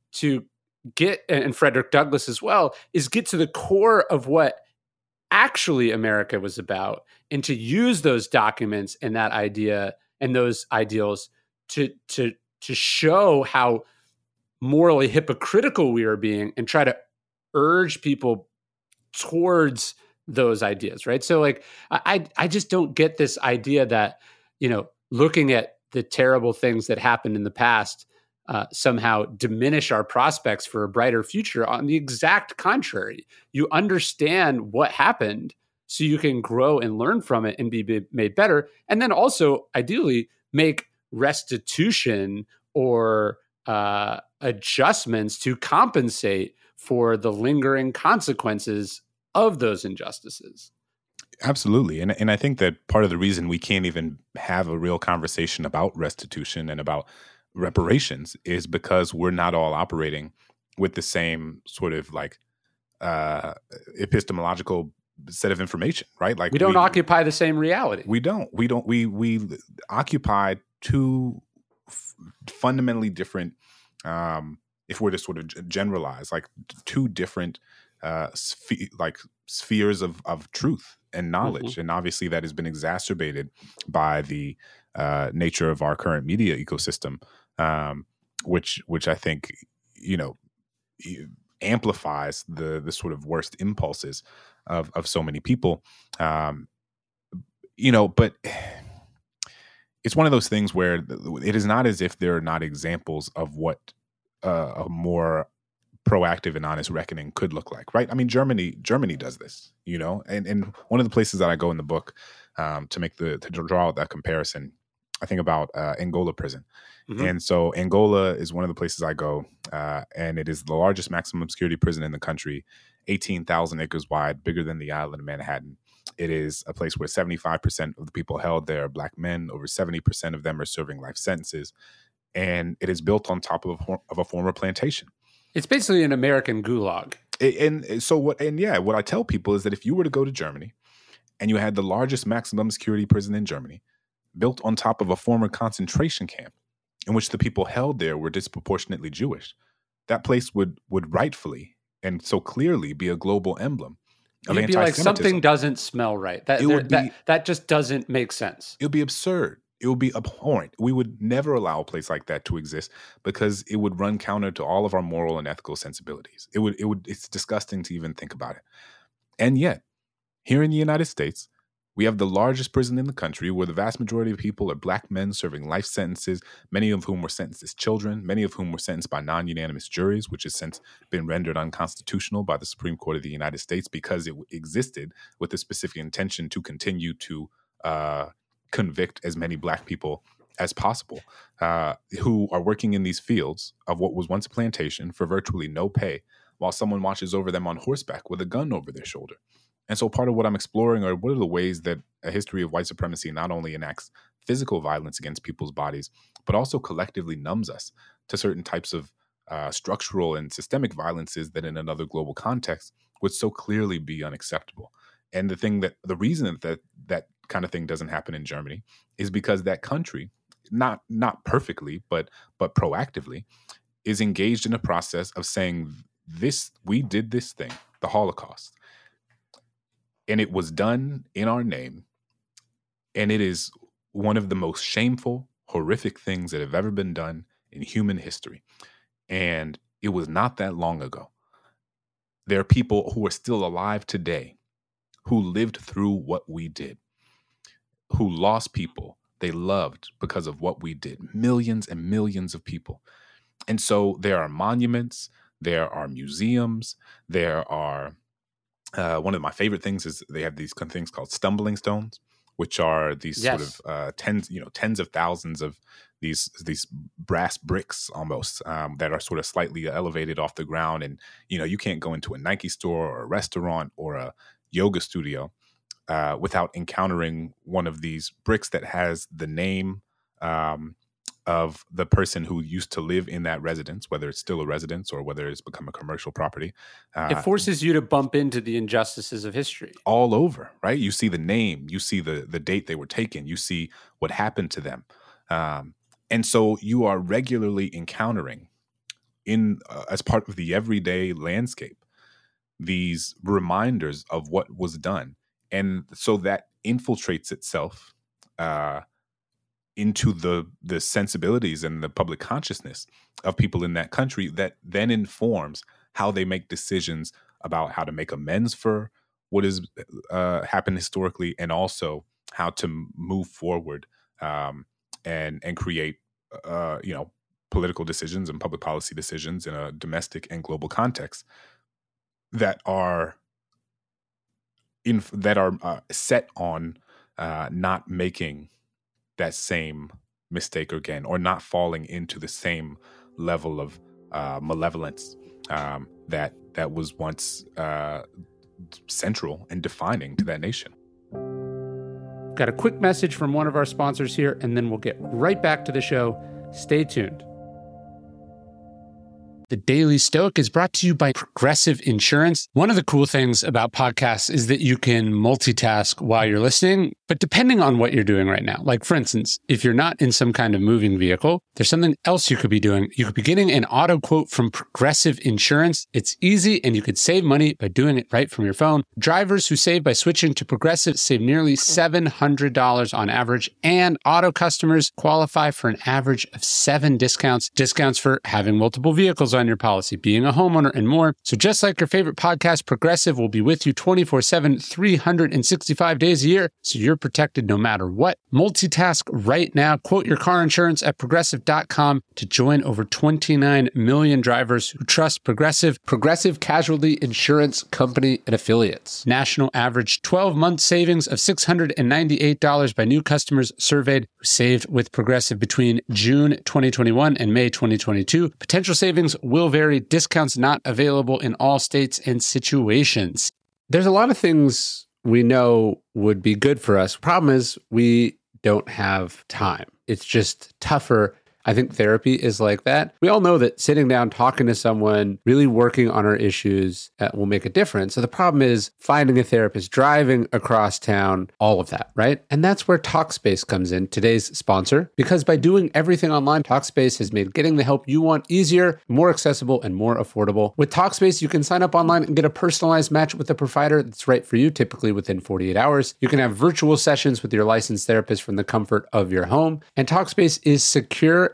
get, and Frederick Douglass as well, is get to the core of what actually America was about, and to use those documents and that idea and those ideals to show how morally hypocritical we are being, and try to urge people towards those ideas, right? So, like, I just don't get this idea that, looking at the terrible things that happened in the past somehow diminish our prospects for a brighter future. On the exact contrary, you understand what happened so you can grow and learn from it and be made better. And then also, ideally, make restitution or adjustments to compensate for the lingering consequences of those injustices. Absolutely. And I think that part of the reason we can't even have a real conversation about restitution and about reparations is because we're not all operating with the same sort of like epistemological set of information, right? Like, we don't occupy the same reality. We occupy two fundamentally different, if we're to sort of generalize, like two different spheres of truth and knowledge. Mm-hmm. And obviously that has been exacerbated by the nature of our current media ecosystem, which I think, amplifies the sort of worst impulses of so many people. But it's one of those things where it is not as if there are not examples of what a more proactive and honest reckoning could look like, right? I mean, Germany does this, and one of the places that I go in the book to draw that comparison, I think about Angola prison. Mm-hmm. And so Angola is one of the places I go, and it is the largest maximum security prison in the country, 18,000 acres wide, bigger than the island of Manhattan. It is a place where 75% of the people held there are Black men. Over 70% of them are serving life sentences. And it is built on top of a former plantation. It's basically an American gulag. What I tell people is that if you were to go to Germany and you had the largest maximum security prison in Germany built on top of a former concentration camp in which the people held there were disproportionately Jewish, that place would rightfully and so clearly be a global emblem of anti-Semitism. You'd be like, something doesn't smell right. That just doesn't make sense. It would be absurd. It would be abhorrent. We would never allow a place like that to exist because it would run counter to all of our moral and ethical sensibilities. It's disgusting to even think about it. And yet, here in the United States, We have the largest prison in the country where the vast majority of people are black men serving life sentences, many of whom were sentenced as children, many of whom were sentenced by non-unanimous juries, which has since been rendered unconstitutional by the Supreme Court of the United States because it existed with the specific intention to continue to convict as many black people as possible who are working in these fields of what was once a plantation for virtually no pay while someone watches over them on horseback with a gun over their shoulder. And so part of what I'm exploring are what are the ways that a history of white supremacy not only enacts physical violence against people's bodies, but also collectively numbs us to certain types of structural and systemic violences that in another global context would so clearly be unacceptable. And the reason that kind of thing doesn't happen in Germany is because that country, not perfectly, but proactively, is engaged in a process of saying we did this thing, the Holocaust. And it was done in our name. And it is one of the most shameful, horrific things that have ever been done in human history. And it was not that long ago. There are people who are still alive today who lived through what we did, who lost people they loved because of what we did. Millions and millions of people. And so there are monuments, there are museums, there are one of my favorite things is they have these things called stumbling stones, which are these sort of tens of thousands of these brass bricks almost that are sort of slightly elevated off the ground. And, you can't go into a Nike store or a restaurant or a yoga studio without encountering one of these bricks that has the name of the person who used to live in that residence, whether it's still a residence or whether it's become a commercial property. It forces you to bump into the injustices of history. All over, right? You see the name, you see the date they were taken, you see what happened to them. And so you are regularly encountering as part of the everyday landscape, these reminders of what was done. And so that infiltrates itself into the sensibilities and the public consciousness of people in that country that then informs how they make decisions about how to make amends for what has happened historically and also how to move forward and create political decisions and public policy decisions in a domestic and global context that are set on not making that same mistake again, or not falling into the same level of malevolence that was once central and defining to that nation. Got a quick message from one of our sponsors here, and then we'll get right back to the show. Stay tuned. The Daily Stoic is brought to you by Progressive Insurance. One of the cool things about podcasts is that you can multitask while you're listening, but depending on what you're doing right now. Like, for instance, if you're not in some kind of moving vehicle, there's something else you could be doing. You could be getting an auto quote from Progressive Insurance. It's easy, and you could save money by doing it right from your phone. Drivers who save by switching to Progressive save nearly $700 on average, and auto customers qualify for an average of 7 discounts. Discounts for having multiple vehicles on your policy, being a homeowner, and more. So just like your favorite podcast, Progressive will be with you 24/7, 365 days a year, so you're protected no matter what. Multitask right now. Quote your car insurance at Progressive.com to join over 29 million drivers who trust Progressive. Progressive Casualty Insurance Company and Affiliates. National average 12-month savings of $698 by new customers surveyed who saved with Progressive between June 2021 and May 2022. Potential savings will vary. Discounts not available in all states and situations. There's a lot of things we know would be good for us. Problem is, we don't have time. It's just tougher. I think therapy is like that. We all know that sitting down, talking to someone, really working on our issues will make a difference. So the problem is finding a therapist, driving across town, all of that, right? And that's where Talkspace comes in, today's sponsor, because by doing everything online, Talkspace has made getting the help you want easier, more accessible, and more affordable. With Talkspace, you can sign up online and get a personalized match with a provider that's right for you, typically within 48 hours. You can have virtual sessions with your licensed therapist from the comfort of your home. And Talkspace is secure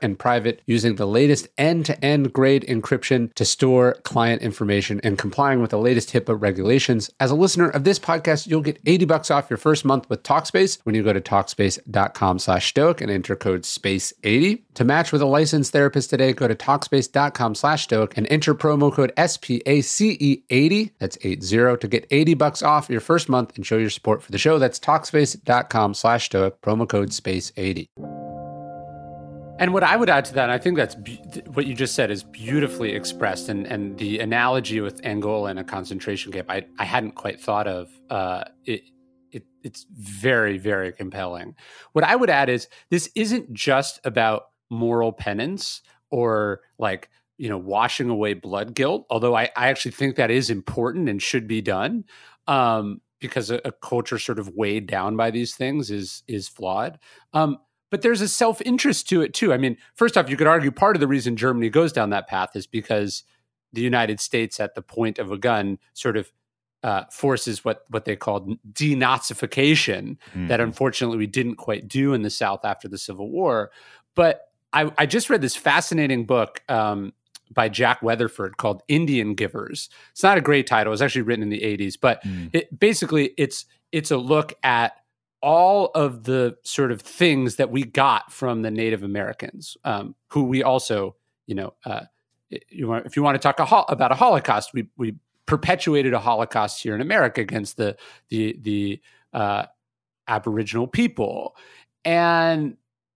and private using the latest end-to-end grade encryption to store client information and complying with the latest HIPAA regulations. As a listener of this podcast, you'll get $80 off your first month with Talkspace when you go to Talkspace.com/stoic and enter code SPACE80. To match with a licensed therapist today, go to Talkspace.com/stoic and enter promo code SPACE80. That's 80 to get $80 off your first month and show your support for the show. That's Talkspace.com/stoic, promo code SPACE80. And what I would add to that, and I think that's what you just said is beautifully expressed, and the analogy with Angola and a concentration camp, I hadn't quite thought of. It's very, very compelling. What I would add is this isn't just about moral penance or washing away blood guilt, although I actually think that is important and should be done, because a culture sort of weighed down by these things is flawed. But there's a self-interest to it too. I mean, first off, you could argue part of the reason Germany goes down that path is because the United States at the point of a gun sort of forces what they called denazification, that unfortunately we didn't quite do in the South after the Civil War. But I just read this fascinating book by Jack Weatherford called Indian Givers. It's not a great title. It was actually written in the 80s, but it's a look at all of the sort of things that we got from the Native Americans, who we also, if you want to talk about a Holocaust, we perpetuated a Holocaust here in America against the Aboriginal people, and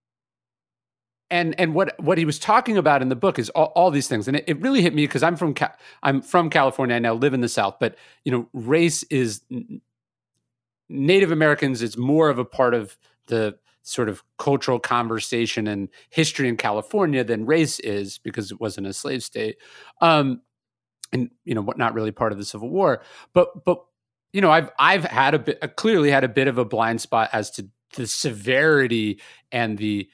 what he was talking about in the book is all these things, and it really hit me because I'm from California. I now live in the South, but race is Native Americans. It's more of a part of the sort of cultural conversation and history in California than race is, because it wasn't a slave state, and not really part of the Civil War. But I've had clearly had a bit of a blind spot as to the severity and the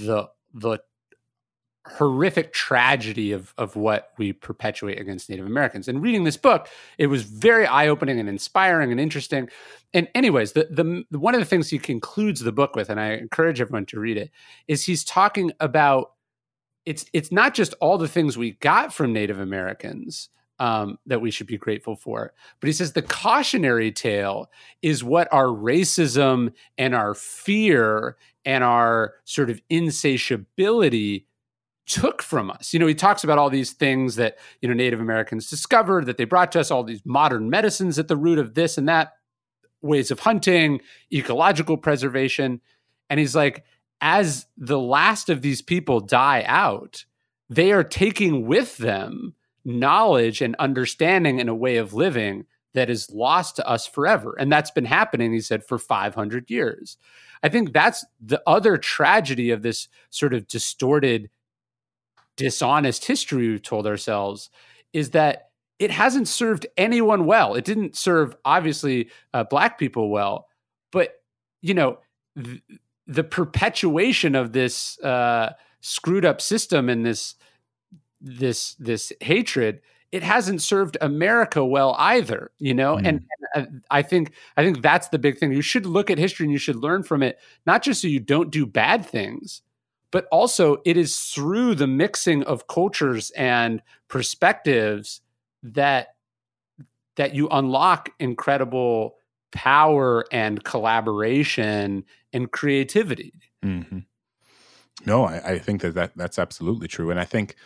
horrific tragedy of what we perpetuate against Native Americans. And reading this book, it was very eye-opening and inspiring and interesting. And anyways, the one of the things he concludes the book with, and I encourage everyone to read it, is he's talking about it's not just all the things we got from Native Americans that we should be grateful for, but he says the cautionary tale is what our racism and our fear and our sort of insatiability took from us. He talks about all these things that, Native Americans discovered, that they brought to us, all these modern medicines at the root of this and that, ways of hunting, ecological preservation. And he's like, as the last of these people die out, they are taking with them knowledge and understanding and a way of living that is lost to us forever. And that's been happening, he said, for 500 years. I think that's the other tragedy of this sort of distorted, dishonest history we've told ourselves, is that it hasn't served anyone well. It didn't serve, obviously, Black people well, but the perpetuation of this screwed up system and this hatred, it hasn't served America well either. And I think that's the big thing. You should look at history and you should learn from it, not just so you don't do bad things, but also it is through the mixing of cultures and perspectives that you unlock incredible power and collaboration and creativity. Mm-hmm. No, I think that's absolutely true. And I think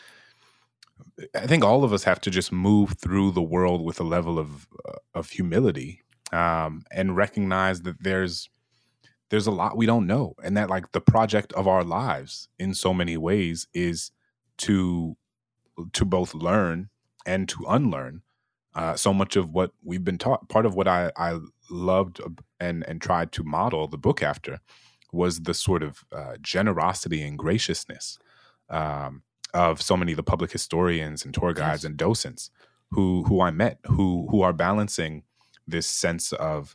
all of us have to just move through the world with a level of humility, and recognize that there's a lot we don't know, and that the project of our lives in so many ways is to both learn and to unlearn so much of what we've been taught. Part of what I loved and tried to model the book after was the sort of generosity and graciousness of so many of the public historians and tour guides and docents who I met, who are balancing this sense of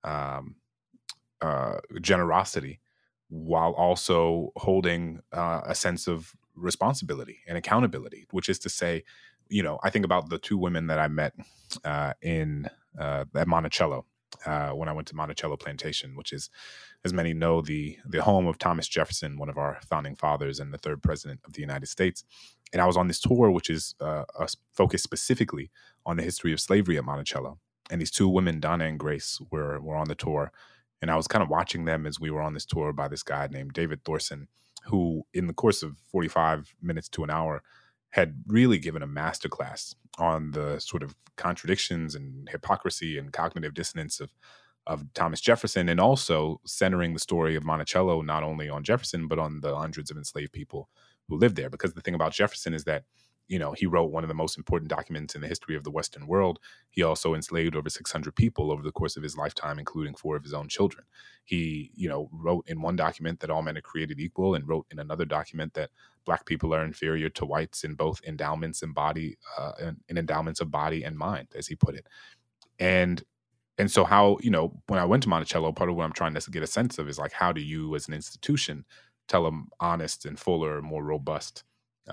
generosity while also holding a sense of responsibility and accountability, which is to say, I think about the two women that I met at Monticello, when I went to Monticello Plantation, which is, as many know, the home of Thomas Jefferson, one of our founding fathers and the third president of the United States. And I was on this tour, which is focused specifically on the history of slavery at Monticello. And these two women, Donna and Grace, were on the tour. And I was kind of watching them as we were on this tour by this guy named David Thorson, who in the course of 45 minutes to an hour had really given a masterclass on the sort of contradictions and hypocrisy and cognitive dissonance of Thomas Jefferson, and also centering the story of Monticello not only on Jefferson, but on the hundreds of enslaved people who lived there. Because the thing about Jefferson is that, you know, he wrote one of the most important documents in the history of the Western world. He also enslaved over 600 people over the course of his lifetime, including 4 of his own children. He, you know, wrote in one document that all men are created equal, and wrote in another document that Black people are inferior to whites in both endowments and body, in endowments of body and mind, as he put it. And so how, you know, when I went to Monticello, part of what I'm trying to get a sense of is like, how do you as an institution tell an honest and fuller, more robust,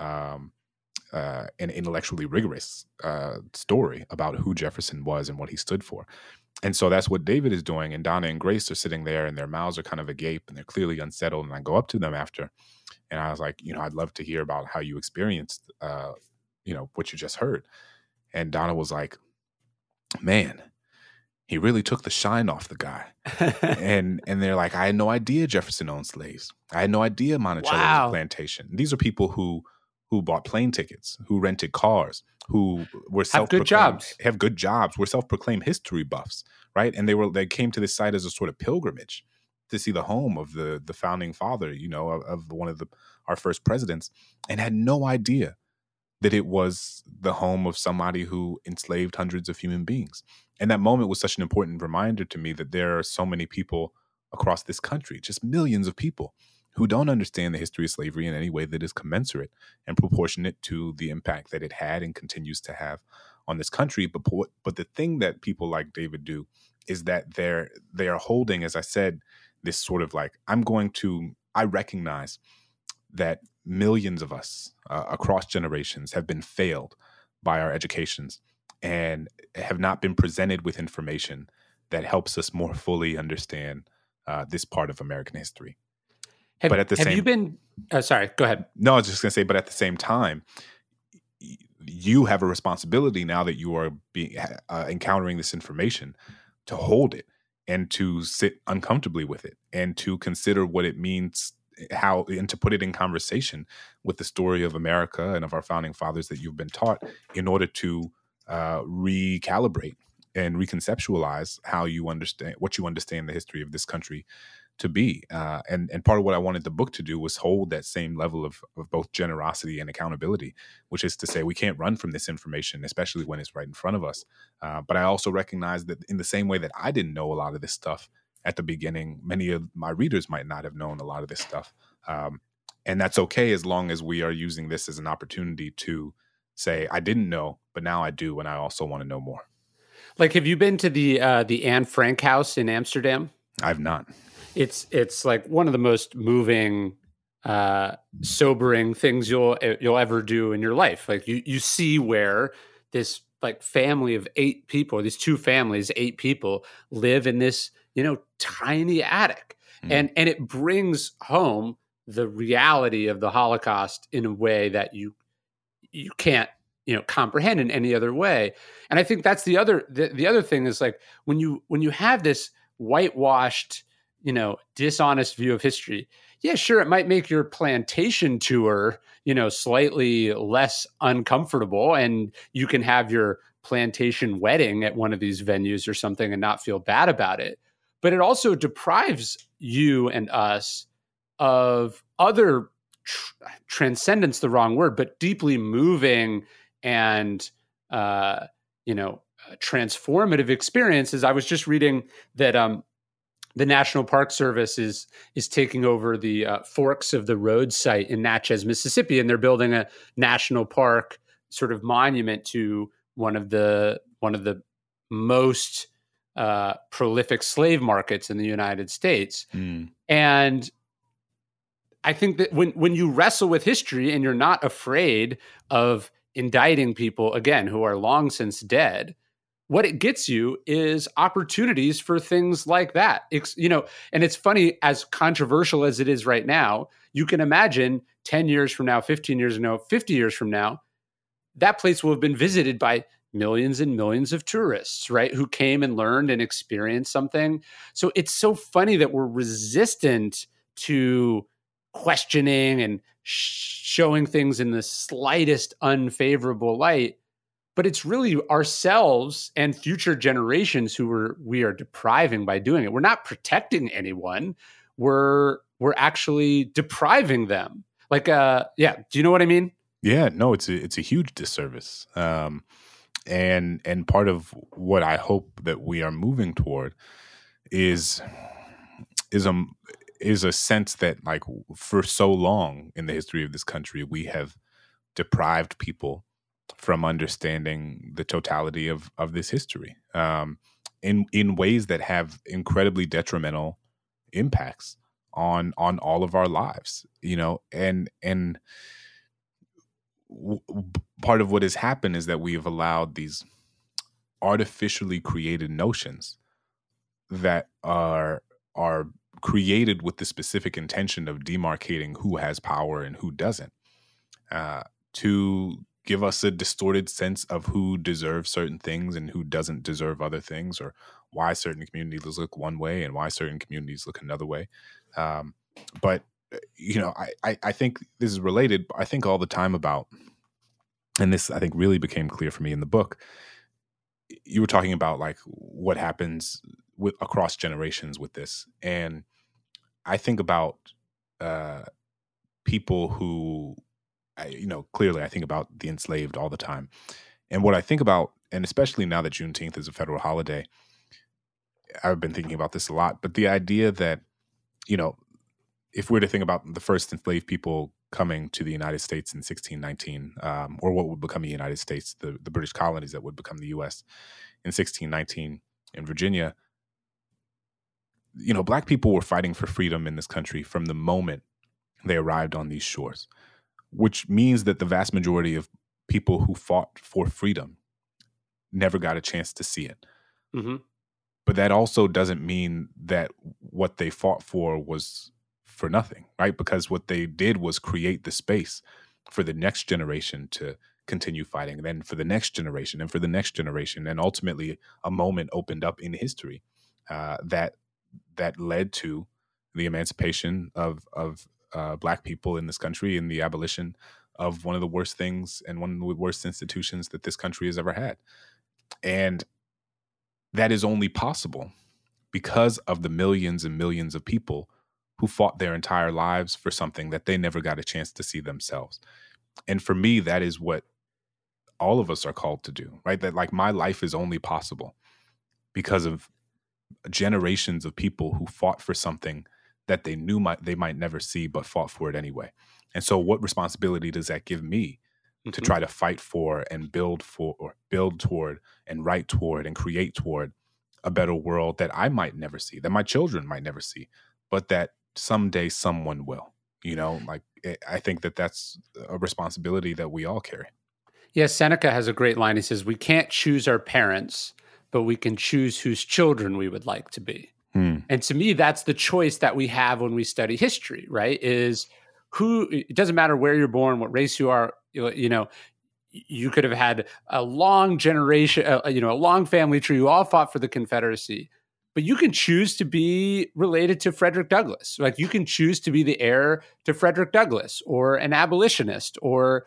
and intellectually rigorous story about who Jefferson was and what he stood for. And so that's what David is doing. And Donna and Grace are sitting there and their mouths are kind of agape and they're clearly unsettled. And I go up to them after and I was like, you know, I'd love to hear about how you experienced, you know, what you just heard. And Donna was like, man, he really took the shine off the guy. and they're like, I had no idea Jefferson owned slaves. I had no idea Monticello was a plantation. These are people who bought plane tickets, who rented cars, who were have good jobs, were self-proclaimed history buffs, right? And they came to this site as a sort of pilgrimage to see the home of the founding father, you know, of one of our first presidents, and had no idea that it was the home of somebody who enslaved hundreds of human beings. And that moment was such an important reminder to me that there are so many people across this country, just millions of people, who don't understand the history of slavery in any way that is commensurate and proportionate to the impact that it had and continues to have on this country. But the thing that people like David do is that they are holding, as I said, this sort of like, I recognize that millions of us across generations have been failed by our educations and have not been presented with information that helps us more fully understand this part of American history. Sorry, go ahead. No, I was just going to say, but at the same time, you have a responsibility now that you are encountering this information to hold it and to sit uncomfortably with it and to consider what it means, and to put it in conversation with the story of America and of our founding fathers that you've been taught in order to recalibrate and reconceptualize what you understand the history of this country to be. And part of what I wanted the book to do was hold that same level of both generosity and accountability, which is to say we can't run from this information, especially when it's right in front of us. But I also recognize that in the same way that I didn't know a lot of this stuff at the beginning, many of my readers might not have known a lot of this stuff. And that's okay as long as we are using this as an opportunity to say, I didn't know, but now I do, and I also want to know more. Like, have you been to the Anne Frank house in Amsterdam? I've not. It's like one of the most moving, sobering things you'll ever do in your life. Like you see where this like family of 8 people, these 2 families, 8 people live in this, you know, tiny attic. And it brings home the reality of the Holocaust in a way that you can't, you know, comprehend in any other way. And I think that's the other thing is like when you have this whitewashed, you know, dishonest view of history. Yeah, sure, it might make your plantation tour, you know, slightly less uncomfortable, and you can have your plantation wedding at one of these venues or something and not feel bad about it. But it also deprives you and us of other transcendence, the wrong word, but deeply moving and, you know, transformative experiences. I was just reading that the National Park Service is taking over the Forks of the Road site in Natchez, Mississippi, and they're building a national park sort of monument to one of the most prolific slave markets in the United States. And I think that when you wrestle with history and you're not afraid of indicting people, again, who are long since dead, what it gets you is opportunities for things like that. And it's funny, as controversial as it is right now, you can imagine 10 years from now, 15 years from now, 50 years from now, that place will have been visited by millions and millions of tourists, right? Who came and learned and experienced something. So it's so funny that we're resistant to questioning and showing things in the slightest unfavorable light. But it's really ourselves and future generations who we are depriving by doing it. We're not protecting anyone. We're actually depriving them. Like, do you know what I mean? Yeah, no, it's a huge disservice. And part of what I hope that we are moving toward is a sense that, like, for so long in the history of this country, we have deprived people from understanding the totality of this history, in ways that have incredibly detrimental impacts on all of our lives, and part of what has happened is that we have allowed these artificially created notions that are created with the specific intention of demarcating who has power and who doesn't, to give us a distorted sense of who deserves certain things and who doesn't deserve other things, or why certain communities look one way and why certain communities look another way. But I think this is related. I think all the time about, and this I think really became clear for me in the book. You were talking about, like, what happens across generations with this, and I think about people who, clearly I think about the enslaved all the time, and what I think about, and especially now that Juneteenth is a federal holiday, I've been thinking about this a lot. But the idea that, if we're to think about the first enslaved people coming to the United States in 1619, or what would become the United States, the British colonies that would become the U.S. in 1619 in Virginia, Black people were fighting for freedom in this country from the moment they arrived on these shores, which means that the vast majority of people who fought for freedom never got a chance to see it. Mm-hmm. But that also doesn't mean that what they fought for was for nothing, right? Because what they did was create the space for the next generation to continue fighting, and then for the next generation, and for the next generation, and ultimately a moment opened up in history that led to the emancipation of Black people in this country, and the abolition of one of the worst things and one of the worst institutions that this country has ever had. And that is only possible because of the millions and millions of people who fought their entire lives for something that they never got a chance to see themselves. And for me, that is what all of us are called to do, right? That, like, my life is only possible because of generations of people who fought for something that they knew they might never see, but fought for it anyway. And so what responsibility does that give me to try to fight for and build toward and write toward and create toward a better world that I might never see, that my children might never see, but that someday someone will, I think that that's a responsibility that we all carry. Yeah, Seneca has a great line. He says, we can't choose our parents, but we can choose whose children we would like to be. And to me, that's the choice that we have when we study history, right? It doesn't matter where you're born, what race you are, you could have had a long generation, a long family tree. You all fought for the Confederacy, but you can choose to be related to Frederick Douglass. Like, you can choose to be the heir to Frederick Douglass, or an abolitionist, or,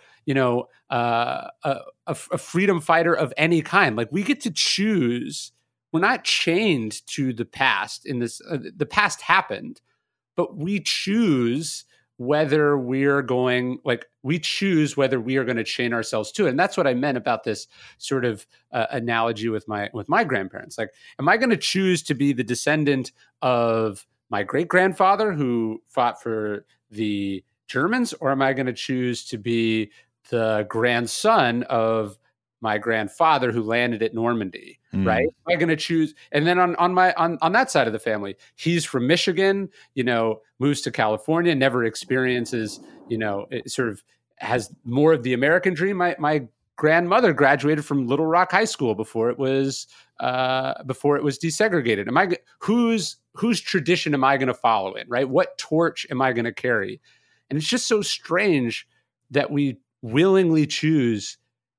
a freedom fighter of any kind. Like, we get to choose. We're not chained to the past in this. The past happened, but we choose whether we are going to chain ourselves to it. And that's what I meant about this sort of analogy with my grandparents. Like, am I going to choose to be the descendant of my great grandfather who fought for the Germans, or am I going to choose to be the grandson of my grandfather who landed at Normandy? Right? Am I going to choose? And then on that side of the family, he's from Michigan, moves to California, never experiences, it sort of has more of the American dream. My grandmother graduated from Little Rock High School before it was desegregated. Whose tradition am I going to follow in, right? What torch am I going to carry? And it's just so strange that we willingly choose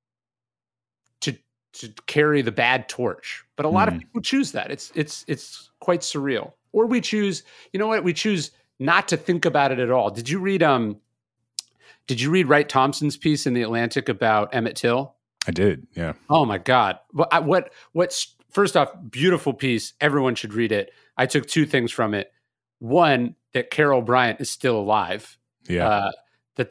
to carry the bad torch. But a lot of people choose that. It's quite surreal. Or we choose, we choose not to think about it at all. Did you read Wright Thompson's piece in The Atlantic about Emmett Till? I did, yeah. Oh my God. What's first off, beautiful piece. Everyone should read it. I took two things from it. One, that Carol Bryant is still alive. Yeah. That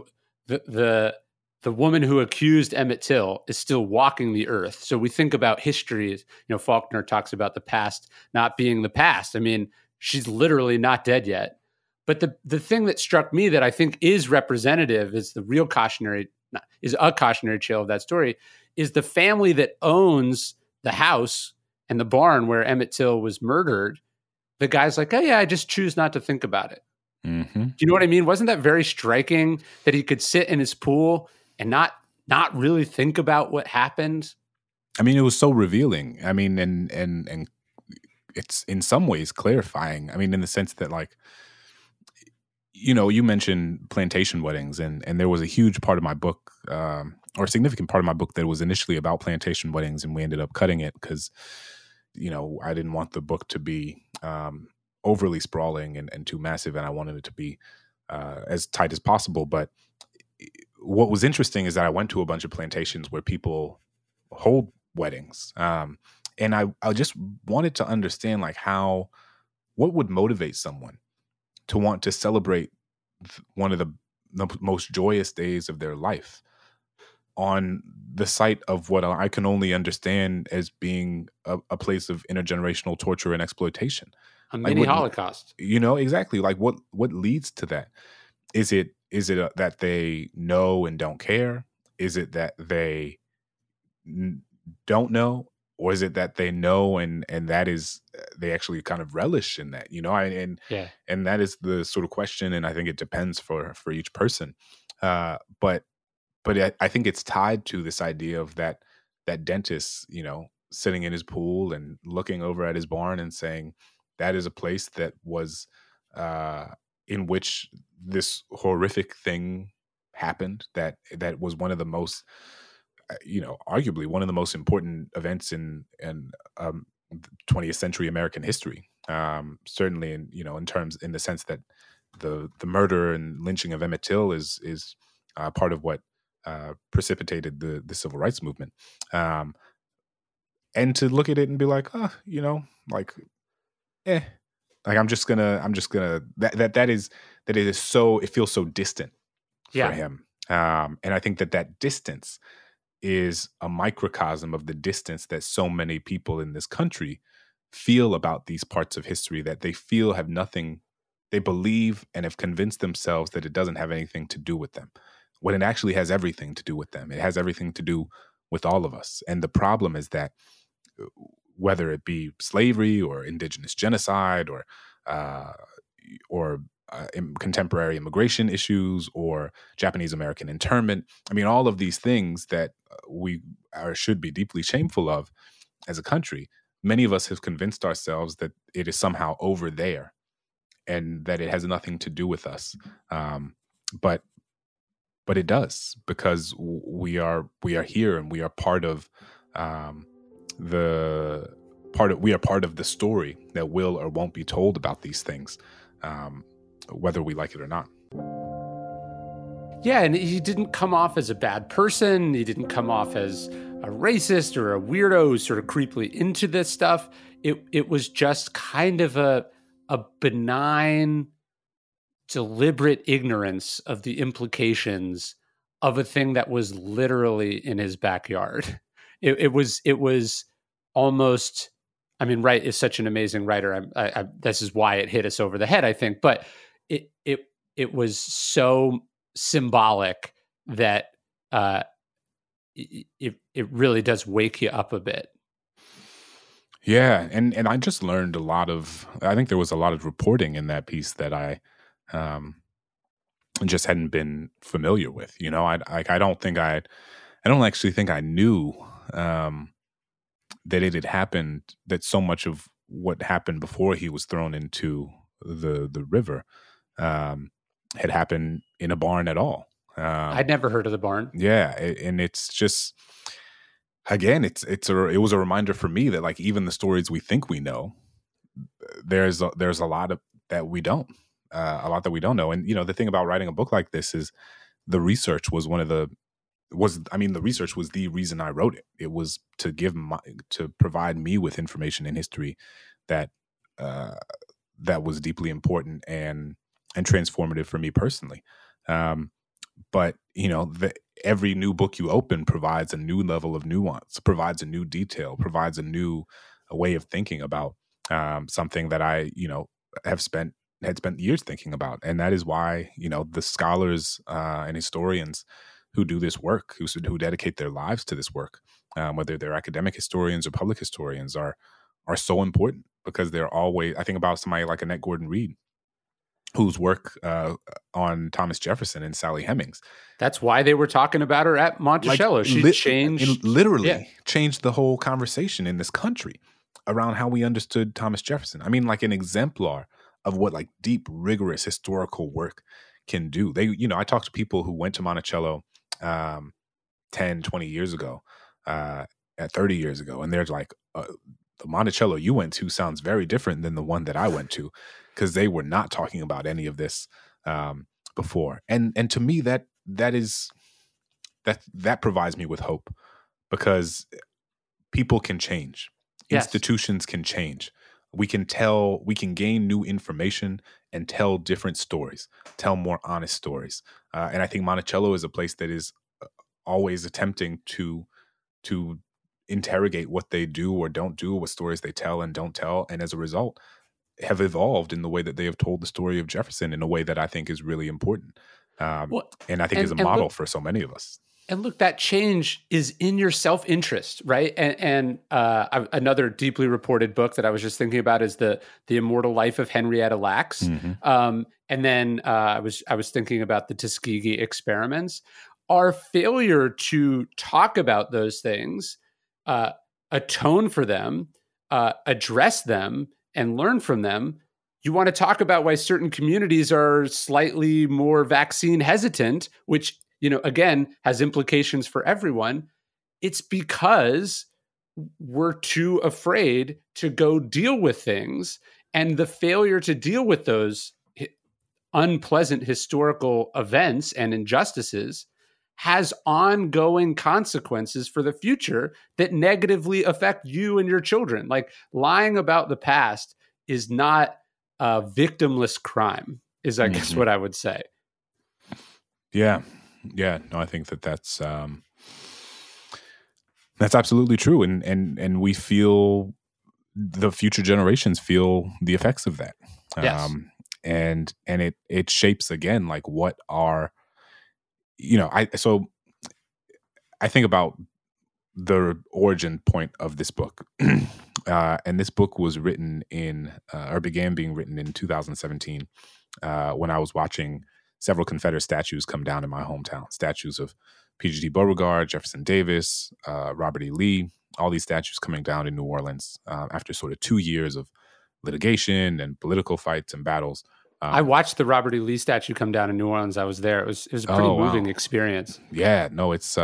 the woman who accused Emmett Till is still walking the earth. So we think about history. Faulkner talks about the past not being the past. I mean, she's literally not dead yet. But the thing that struck me that I think is representative is a cautionary tale of that story is the family that owns the house and the barn where Emmett Till was murdered. The guy's like, oh yeah, I just choose not to think about it. Mm-hmm. Do you know what I mean? Wasn't that very striking that he could sit in his pool and not really think about what happened? I mean, it was so revealing. I mean, and it's in some ways clarifying. I mean, in the sense that, like, you mentioned plantation weddings, and there was a huge part of my book, or a significant part of my book that was initially about plantation weddings, and we ended up cutting it because, I didn't want the book to be overly sprawling and too massive, and I wanted it to be as tight as possible. But what was interesting is that I went to a bunch of plantations where people hold weddings, and I just wanted to understand, like, what would motivate someone to want to celebrate one of the most joyous days of their life on the site of what I can only understand as being a place of intergenerational torture and exploitation. A mini Holocaust. Exactly. Like, what leads to that? Is it that they know and don't care? Is it that they don't know? Or is it that they know and that is they actually kind of relish in that, and that is the sort of question, and I think it depends for each person. But I think it's tied to this idea of that dentist, sitting in his pool and looking over at his barn and saying that is a place that was in which this horrific thing happened. That was one of the most arguably one of the most important events in 20th century American history. Certainly, in the sense that the murder and lynching of Emmett Till is part of what precipitated the civil rights movement. And to look at it and be like, like I'm just gonna that is so, it feels so distant for him. And I think that distance is a microcosm of the distance that so many people in this country feel about these parts of history that they feel have nothing, they believe and have convinced themselves that it doesn't have anything to do with them, when it actually has everything to do with them. It has everything to do with all of us. And the problem is that whether it be slavery or indigenous genocide or contemporary immigration issues or Japanese American internment. I mean, all of these things that we should be deeply shameful of as a country. Many of us have convinced ourselves that it is somehow over there and that it has nothing to do with us. But it does, because we are here and we are part of we are part of the story that will or won't be told about these things. Whether we like it or not. Yeah, and he didn't come off as a bad person. He didn't come off as a racist or a weirdo who's sort of creepily into this stuff. It was just kind of a benign, deliberate ignorance of the implications of a thing that was literally in his backyard. It was almost, I mean, Wright is such an amazing writer. This is why it hit us over the head, I think. But it was so symbolic that it really does wake you up a bit. Yeah, and I just learned I think there was a lot of reporting in that piece that I just hadn't been familiar with. I don't think I I don't actually think I knew that it had happened, that so much of what happened before he was thrown into the river had happened in a barn at all. I'd never heard of the barn. Yeah, and it's just, again, it was a reminder for me that, like, even the stories we think we know, there's a lot of that we don't, a lot that we don't know. And the thing about writing a book like this is the research was the research was the reason I wrote it. It was to provide me with information in history that was deeply important and transformative for me personally. But every new book you open provides a new level of nuance, provides a new detail, provides a way of thinking about something that I had spent years thinking about. And that is why the scholars and historians who do this work, who dedicate their lives to this work, whether they're academic historians or public historians, are so important, because they're always, I think about somebody like Annette Gordon-Reed, whose work on Thomas Jefferson and Sally Hemings. That's why they were talking about her at Monticello. She changed the whole conversation in this country around how we understood Thomas Jefferson. I mean, like, an exemplar of what, like, deep, rigorous historical work can do. I talked to people who went to Monticello 10, 20 years ago, 30 years ago, and they're like, the Monticello you went to sounds very different than the one that I went to, because they were not talking about any of this before. And to me, that provides me with hope, because people can change. Yes. Institutions can change. We can gain new information and tell different stories, tell more honest stories. And I think Monticello is a place that is always attempting to interrogate what they do or don't do, what stories they tell and don't tell. And as a result, have evolved in the way that they have told the story of Jefferson in a way that I think is really important. And I think is a model for so many of us. And look, that change is in your self-interest, right? And another deeply reported book that I was just thinking about is the Immortal Life of Henrietta Lacks. Mm-hmm. And then I was thinking about the Tuskegee experiments. Our failure to talk about those things, atone for them, address them, and learn from them. You want to talk about why certain communities are slightly more vaccine hesitant, which, again, has implications for everyone. It's because we're too afraid to go deal with things. And the failure to deal with those unpleasant historical events and injustices has ongoing consequences for the future that negatively affect you and your children. Like, lying about the past is not a victimless crime, is I guess what I would say. Yeah. No, I think that's absolutely true. And we feel, the future generations feel the effects of that. Yes. And it shapes, again, like, what are, I think about the origin point of this book. And this book was written began being written in 2017, when I was watching several Confederate statues come down in my hometown. Statues of P.G.T. Beauregard, Jefferson Davis, Robert E. Lee, all these statues coming down in New Orleans after sort of 2 years of litigation and political fights and battles. I watched the Robert E. Lee statue come down in New Orleans. I was there. It was a pretty moving experience. Yeah, no, it's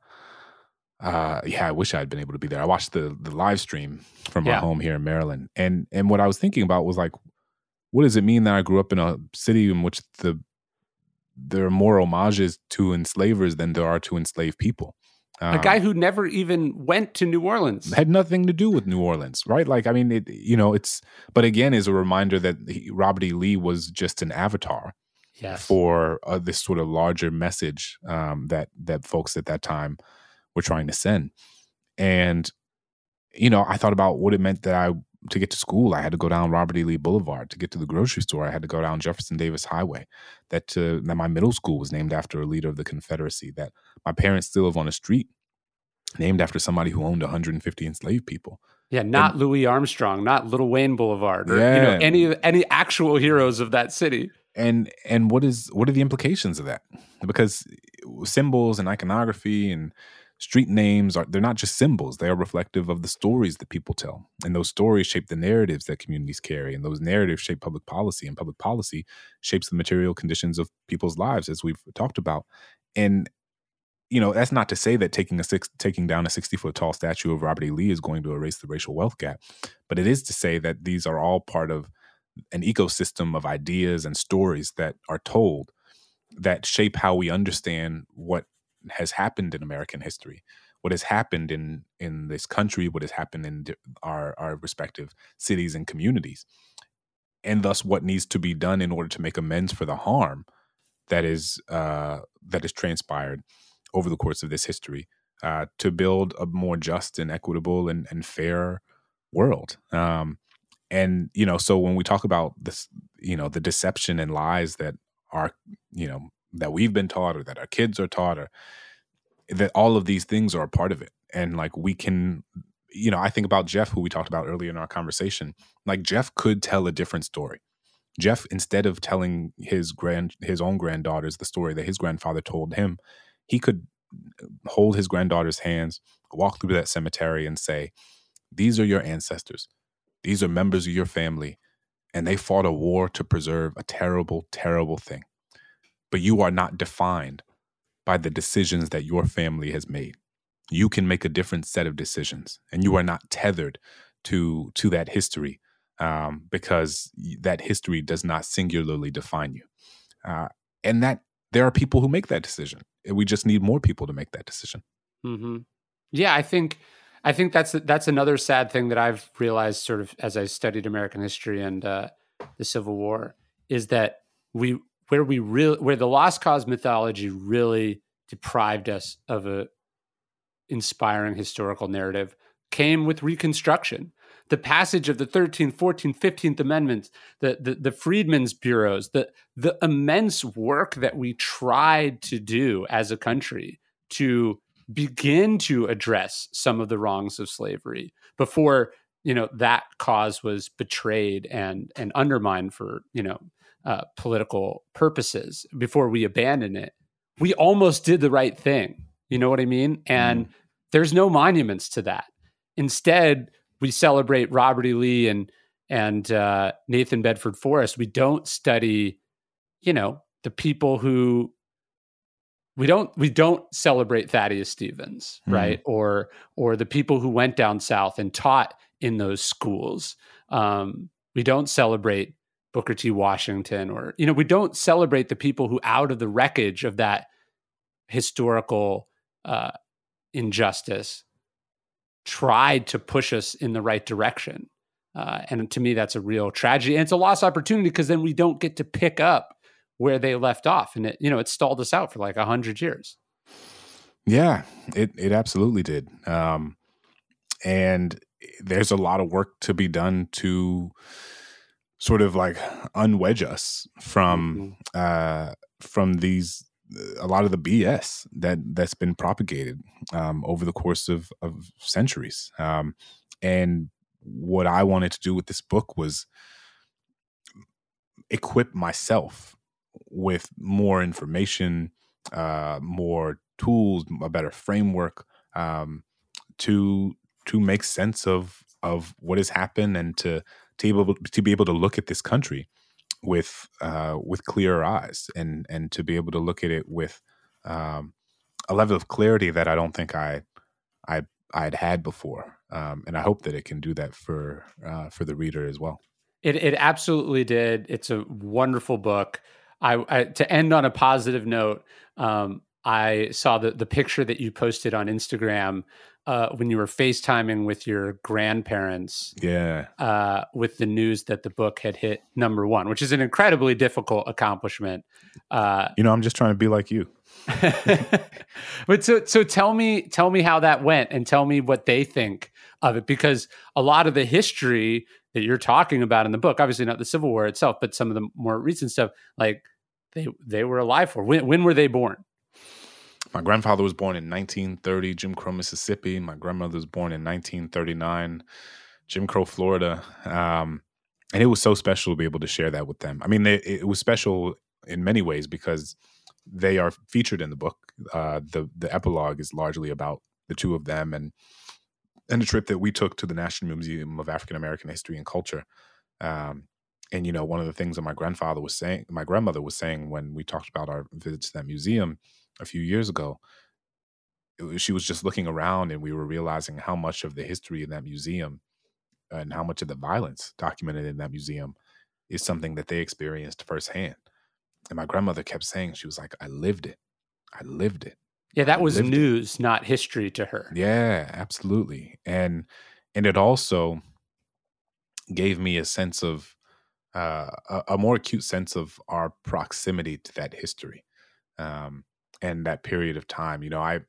I wish I had been able to be there. I watched the live stream from my home here in Maryland. And what I was thinking about was, like, what does it mean that I grew up in a city in which there are more homages to enslavers than there are to enslaved people? A guy who never even went to New Orleans. Had nothing to do with New Orleans, right? Like, I mean, but again, is a reminder that Robert E. Lee was just an avatar for this sort of larger message that folks at that time were trying to send. And, I thought about what it meant that to get to school, I had to go down Robert E. Lee Boulevard. To get to the grocery store, I had to go down Jefferson Davis Highway. That my middle school was named after a leader of the Confederacy. That my parents still live on a street named after somebody who owned 150 enslaved people. Yeah, not Louis Armstrong, not Little Wayne Boulevard, or any actual heroes of that city. And what are the implications of that? Because symbols and iconography and Street names they're not just symbols. They are reflective of the stories that people tell. And those stories shape the narratives that communities carry. And those narratives shape public policy. And public policy shapes the material conditions of people's lives, as we've talked about. And, that's not to say that taking down a 60-foot tall statue of Robert E. Lee is going to erase the racial wealth gap. But it is to say that these are all part of an ecosystem of ideas and stories that are told that shape how we understand what has happened in American history, what has happened in this country, what has happened in our respective cities and communities, and thus what needs to be done in order to make amends for the harm that is transpired over the course of this history, to build a more just and equitable and fair world. And so when we talk about this, the deception and lies that are, that we've been taught or that our kids are taught, or that all of these things are a part of it. And like we can, I think about Jeff, who we talked about earlier in our conversation. Like Jeff could tell a different story. Jeff, instead of telling his own granddaughters the story that his grandfather told him, he could hold his granddaughter's hands, walk through that cemetery and say, these are your ancestors. These are members of your family, and they fought a war to preserve a terrible, terrible thing. But you are not defined by the decisions that your family has made. You can make a different set of decisions, and you are not tethered to that history, because that history does not singularly define you. And that there are people who make that decision. We just need more people to make that decision. Mm-hmm. Yeah, I think that's another sad thing that I've realized sort of as I studied American history and the Civil War, is that where the lost cause mythology really deprived us of a inspiring historical narrative came with Reconstruction. The passage of the 13th, 14th, 15th Amendments, the Freedmen's Bureaus, the immense work that we tried to do as a country to begin to address some of the wrongs of slavery before, that cause was betrayed and undermined for, political purposes, before we abandoned it. We almost did the right thing. You know what I mean? And there's no monuments to that. Instead, we celebrate Robert E. Lee and Nathan Bedford Forrest. We don't study, the people who we don't celebrate Thaddeus Stevens, right? Or the people who went down south and taught in those schools. We don't celebrate Booker T. Washington, or we don't celebrate the people who, out of the wreckage of that historical injustice, tried to push us in the right direction. And to me, that's a real tragedy. And it's a lost opportunity, because then we don't get to pick up where they left off. And it stalled us out for like 100 years. Yeah, it absolutely did. And there's a lot of work to be done to sort of like unwedge us from these, a lot of the BS that's been propagated over the course of centuries. And what I wanted to do with this book was equip myself with more information, more tools, a better framework, to make sense of what has happened, and to be able to look at this country with clearer eyes, and to be able to look at it with a level of clarity that I don't think I'd had before, and I hope that it can do that for the reader as well. It absolutely did. It's a wonderful book. I to end on a positive note, I saw the picture that you posted on Instagram when you were FaceTiming with your grandparents. Yeah. With the news that the book had hit #1, which is an incredibly difficult accomplishment. I'm just trying to be like you. But so tell me how that went, and tell me what they think of it, because a lot of the history that you're talking about in the book, obviously not the Civil War itself, but some of the more recent stuff, like they were alive for. When were they born? My grandfather was born in 1930, Jim Crow, Mississippi. My grandmother was born in 1939, Jim Crow, Florida. And it was so special to be able to share that with them. I mean, it was special in many ways because they are featured in the book. The epilogue is largely about the two of them, and a trip that we took to the National Museum of African American History and Culture. And, one of the things that my grandmother was saying when we talked about our visit to that museum a few years ago, she was just looking around, and we were realizing how much of the history in that museum and how much of the violence documented in that museum is something that they experienced firsthand. And my grandmother kept saying, she was like, I lived it. I lived it. Yeah, that was news, not history to her. Yeah, absolutely. And it also gave me a sense of a more acute sense of our proximity to that history and that period of time.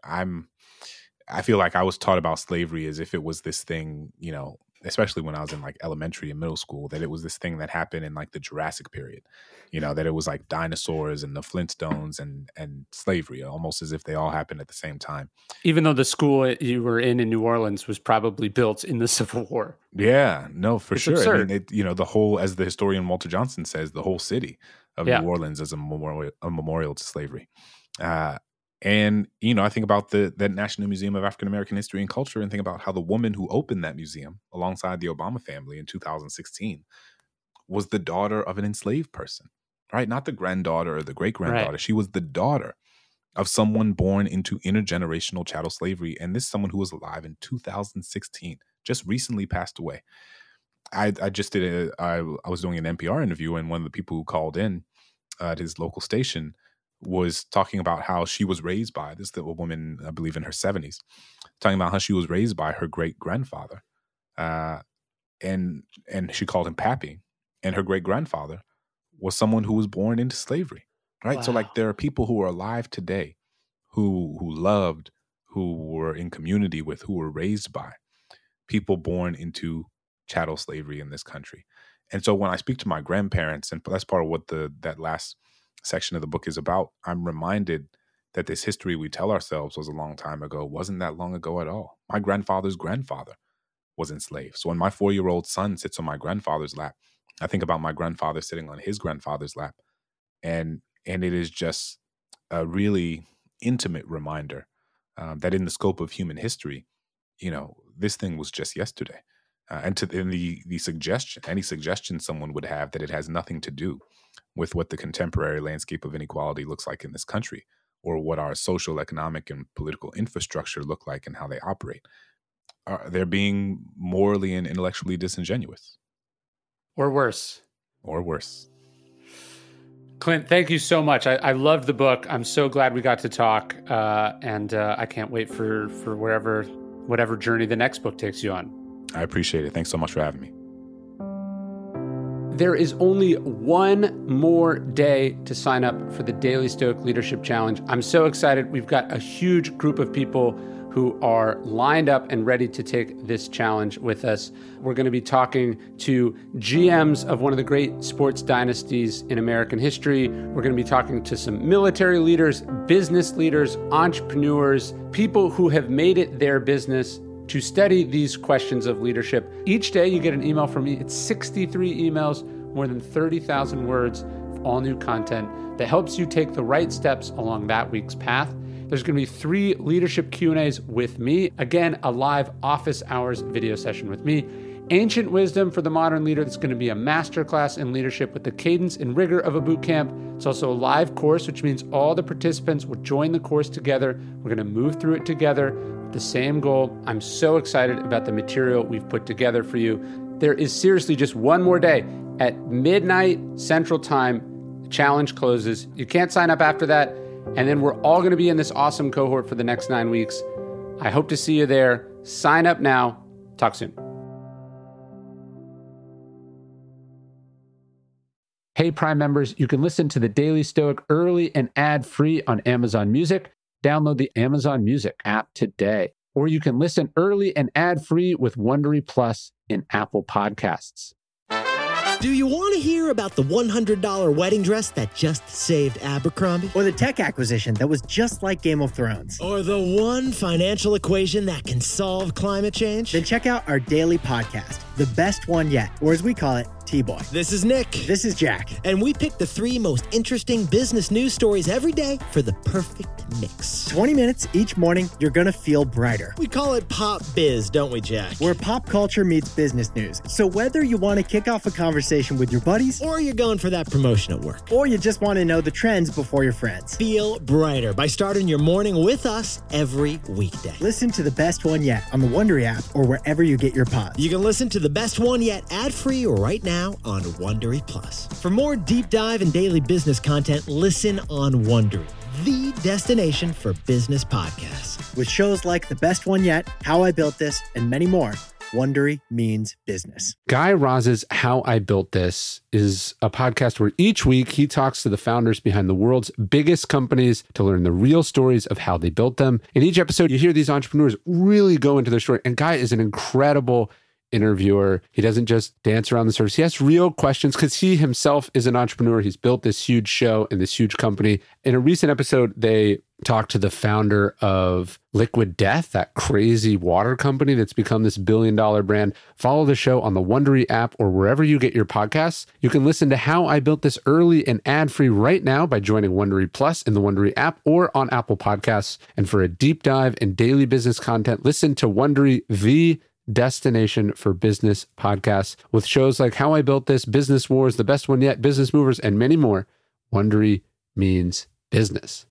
I feel like I was taught about slavery as if it was this thing, especially when I was in like elementary and middle school, that it was this thing that happened in like the Jurassic period, that it was like dinosaurs and the Flintstones and slavery, almost as if they all happened at the same time. Even though the school you were in New Orleans was probably built in the Civil War. Yeah, no, for sure. Absurd. I mean, the whole, as the historian Walter Johnson says, the whole city of New Orleans is a memorial to slavery. And, I think about that National Museum of African American History and Culture, and think about how the woman who opened that museum alongside the Obama family in 2016 was the daughter of an enslaved person, right? Not the granddaughter or the great-granddaughter. Right. She was the daughter of someone born into intergenerational chattel slavery. And this is someone who was alive in 2016, just recently passed away. I was doing an NPR interview, and one of the people who called in at his local station was talking about how she was raised by this little woman, I believe in her 70s, talking about how she was raised by her great-grandfather. And she called him Pappy. And her great-grandfather was someone who was born into slavery, right? Wow. So like there are people who are alive today who loved, who were in community with, who were raised by people born into chattel slavery in this country. And so when I speak to my grandparents, and that's part of what that last section of the book is about, I'm reminded that this history we tell ourselves was a long time ago wasn't that long ago at all. My grandfather's grandfather was enslaved. So when my 4-year-old son sits on my grandfather's lap, I think about my grandfather sitting on his grandfather's lap. And it is just a really intimate reminder that in the scope of human history, this thing was just yesterday. And the suggestion, any suggestion someone would have that it has nothing to do with what the contemporary landscape of inequality looks like in this country, or what our social, economic, and political infrastructure look like and how they operate, they're being morally and intellectually disingenuous. Or worse. Or worse. Clint, thank you so much. I loved the book. I'm so glad we got to talk, and I can't wait for whatever journey the next book takes you on. I appreciate it. Thanks so much for having me. There is only one more day to sign up for the Daily Stoic Leadership Challenge. I'm so excited. We've got a huge group of people who are lined up and ready to take this challenge with us. We're going to be talking to GMs of one of the great sports dynasties in American history. We're going to be talking to some military leaders, business leaders, entrepreneurs, people who have made it their business to study these questions of leadership. Each day you get an email from me. It's 63 emails, more than 30,000 words of all new content that helps you take the right steps along that week's path. There's going to be 3 leadership Q&As with me. Again, a live office hours video session with me. Ancient Wisdom for the Modern Leader. That's going to be a masterclass in leadership with the cadence and rigor of a boot camp. It's also a live course, which means all the participants will join the course together. We're going to move through it together with the same goal. I'm so excited about the material we've put together for you. There is seriously just one more day. At midnight Central Time, the challenge closes. You can't sign up after that. And then we're all going to be in this awesome cohort for the next 9 weeks. I hope to see you there. Sign up now. Talk soon. Hey, Prime members, you can listen to the Daily Stoic early and ad-free on Amazon Music. Download the Amazon Music app today. Or you can listen early and ad-free with Wondery Plus in Apple Podcasts. Do you want to hear about the $100 wedding dress that just saved Abercrombie? Or the tech acquisition that was just like Game of Thrones? Or the one financial equation that can solve climate change? Then check out our daily podcast, The Best One Yet, or as we call it, T-Boy. This is Nick. This is Jack. And we pick the 3 most interesting business news stories every day for the perfect mix. 20 minutes each morning, you're going to feel brighter. We call it Pop Biz, don't we, Jack? Where pop culture meets business news. So whether you want to kick off a conversation with your buddies, or you're going for that promotion at work, or you just want to know the trends before your friends, feel brighter by starting your morning with us every weekday. Listen to the best one yet on the Wondery app or wherever you get your pods. You can listen to the best one yet ad-free right now on Wondery Plus. For more deep dive and daily business content, listen on Wondery, the destination for business podcasts. With shows like The Best One Yet, How I Built This, and many more, Wondery means business. Guy Raz's How I Built This is a podcast where each week he talks to the founders behind the world's biggest companies to learn the real stories of how they built them. In each episode, you hear these entrepreneurs really go into their story. And Guy is an incredible interviewer. He doesn't just dance around the surface. He asks real questions because he himself is an entrepreneur. He's built this huge show and this huge company. In a recent episode, they talked to the founder of Liquid Death, that crazy water company that's become this billion-dollar brand. Follow the show on the Wondery app or wherever you get your podcasts. You can listen to How I Built This early and ad-free right now by joining Wondery Plus in the Wondery app or on Apple Podcasts. And for a deep dive in daily business content, listen to Wondery, the destination for business podcasts, with shows like How I Built This, Business Wars, The Best One Yet, Business Movers, and many more. Wondery means business.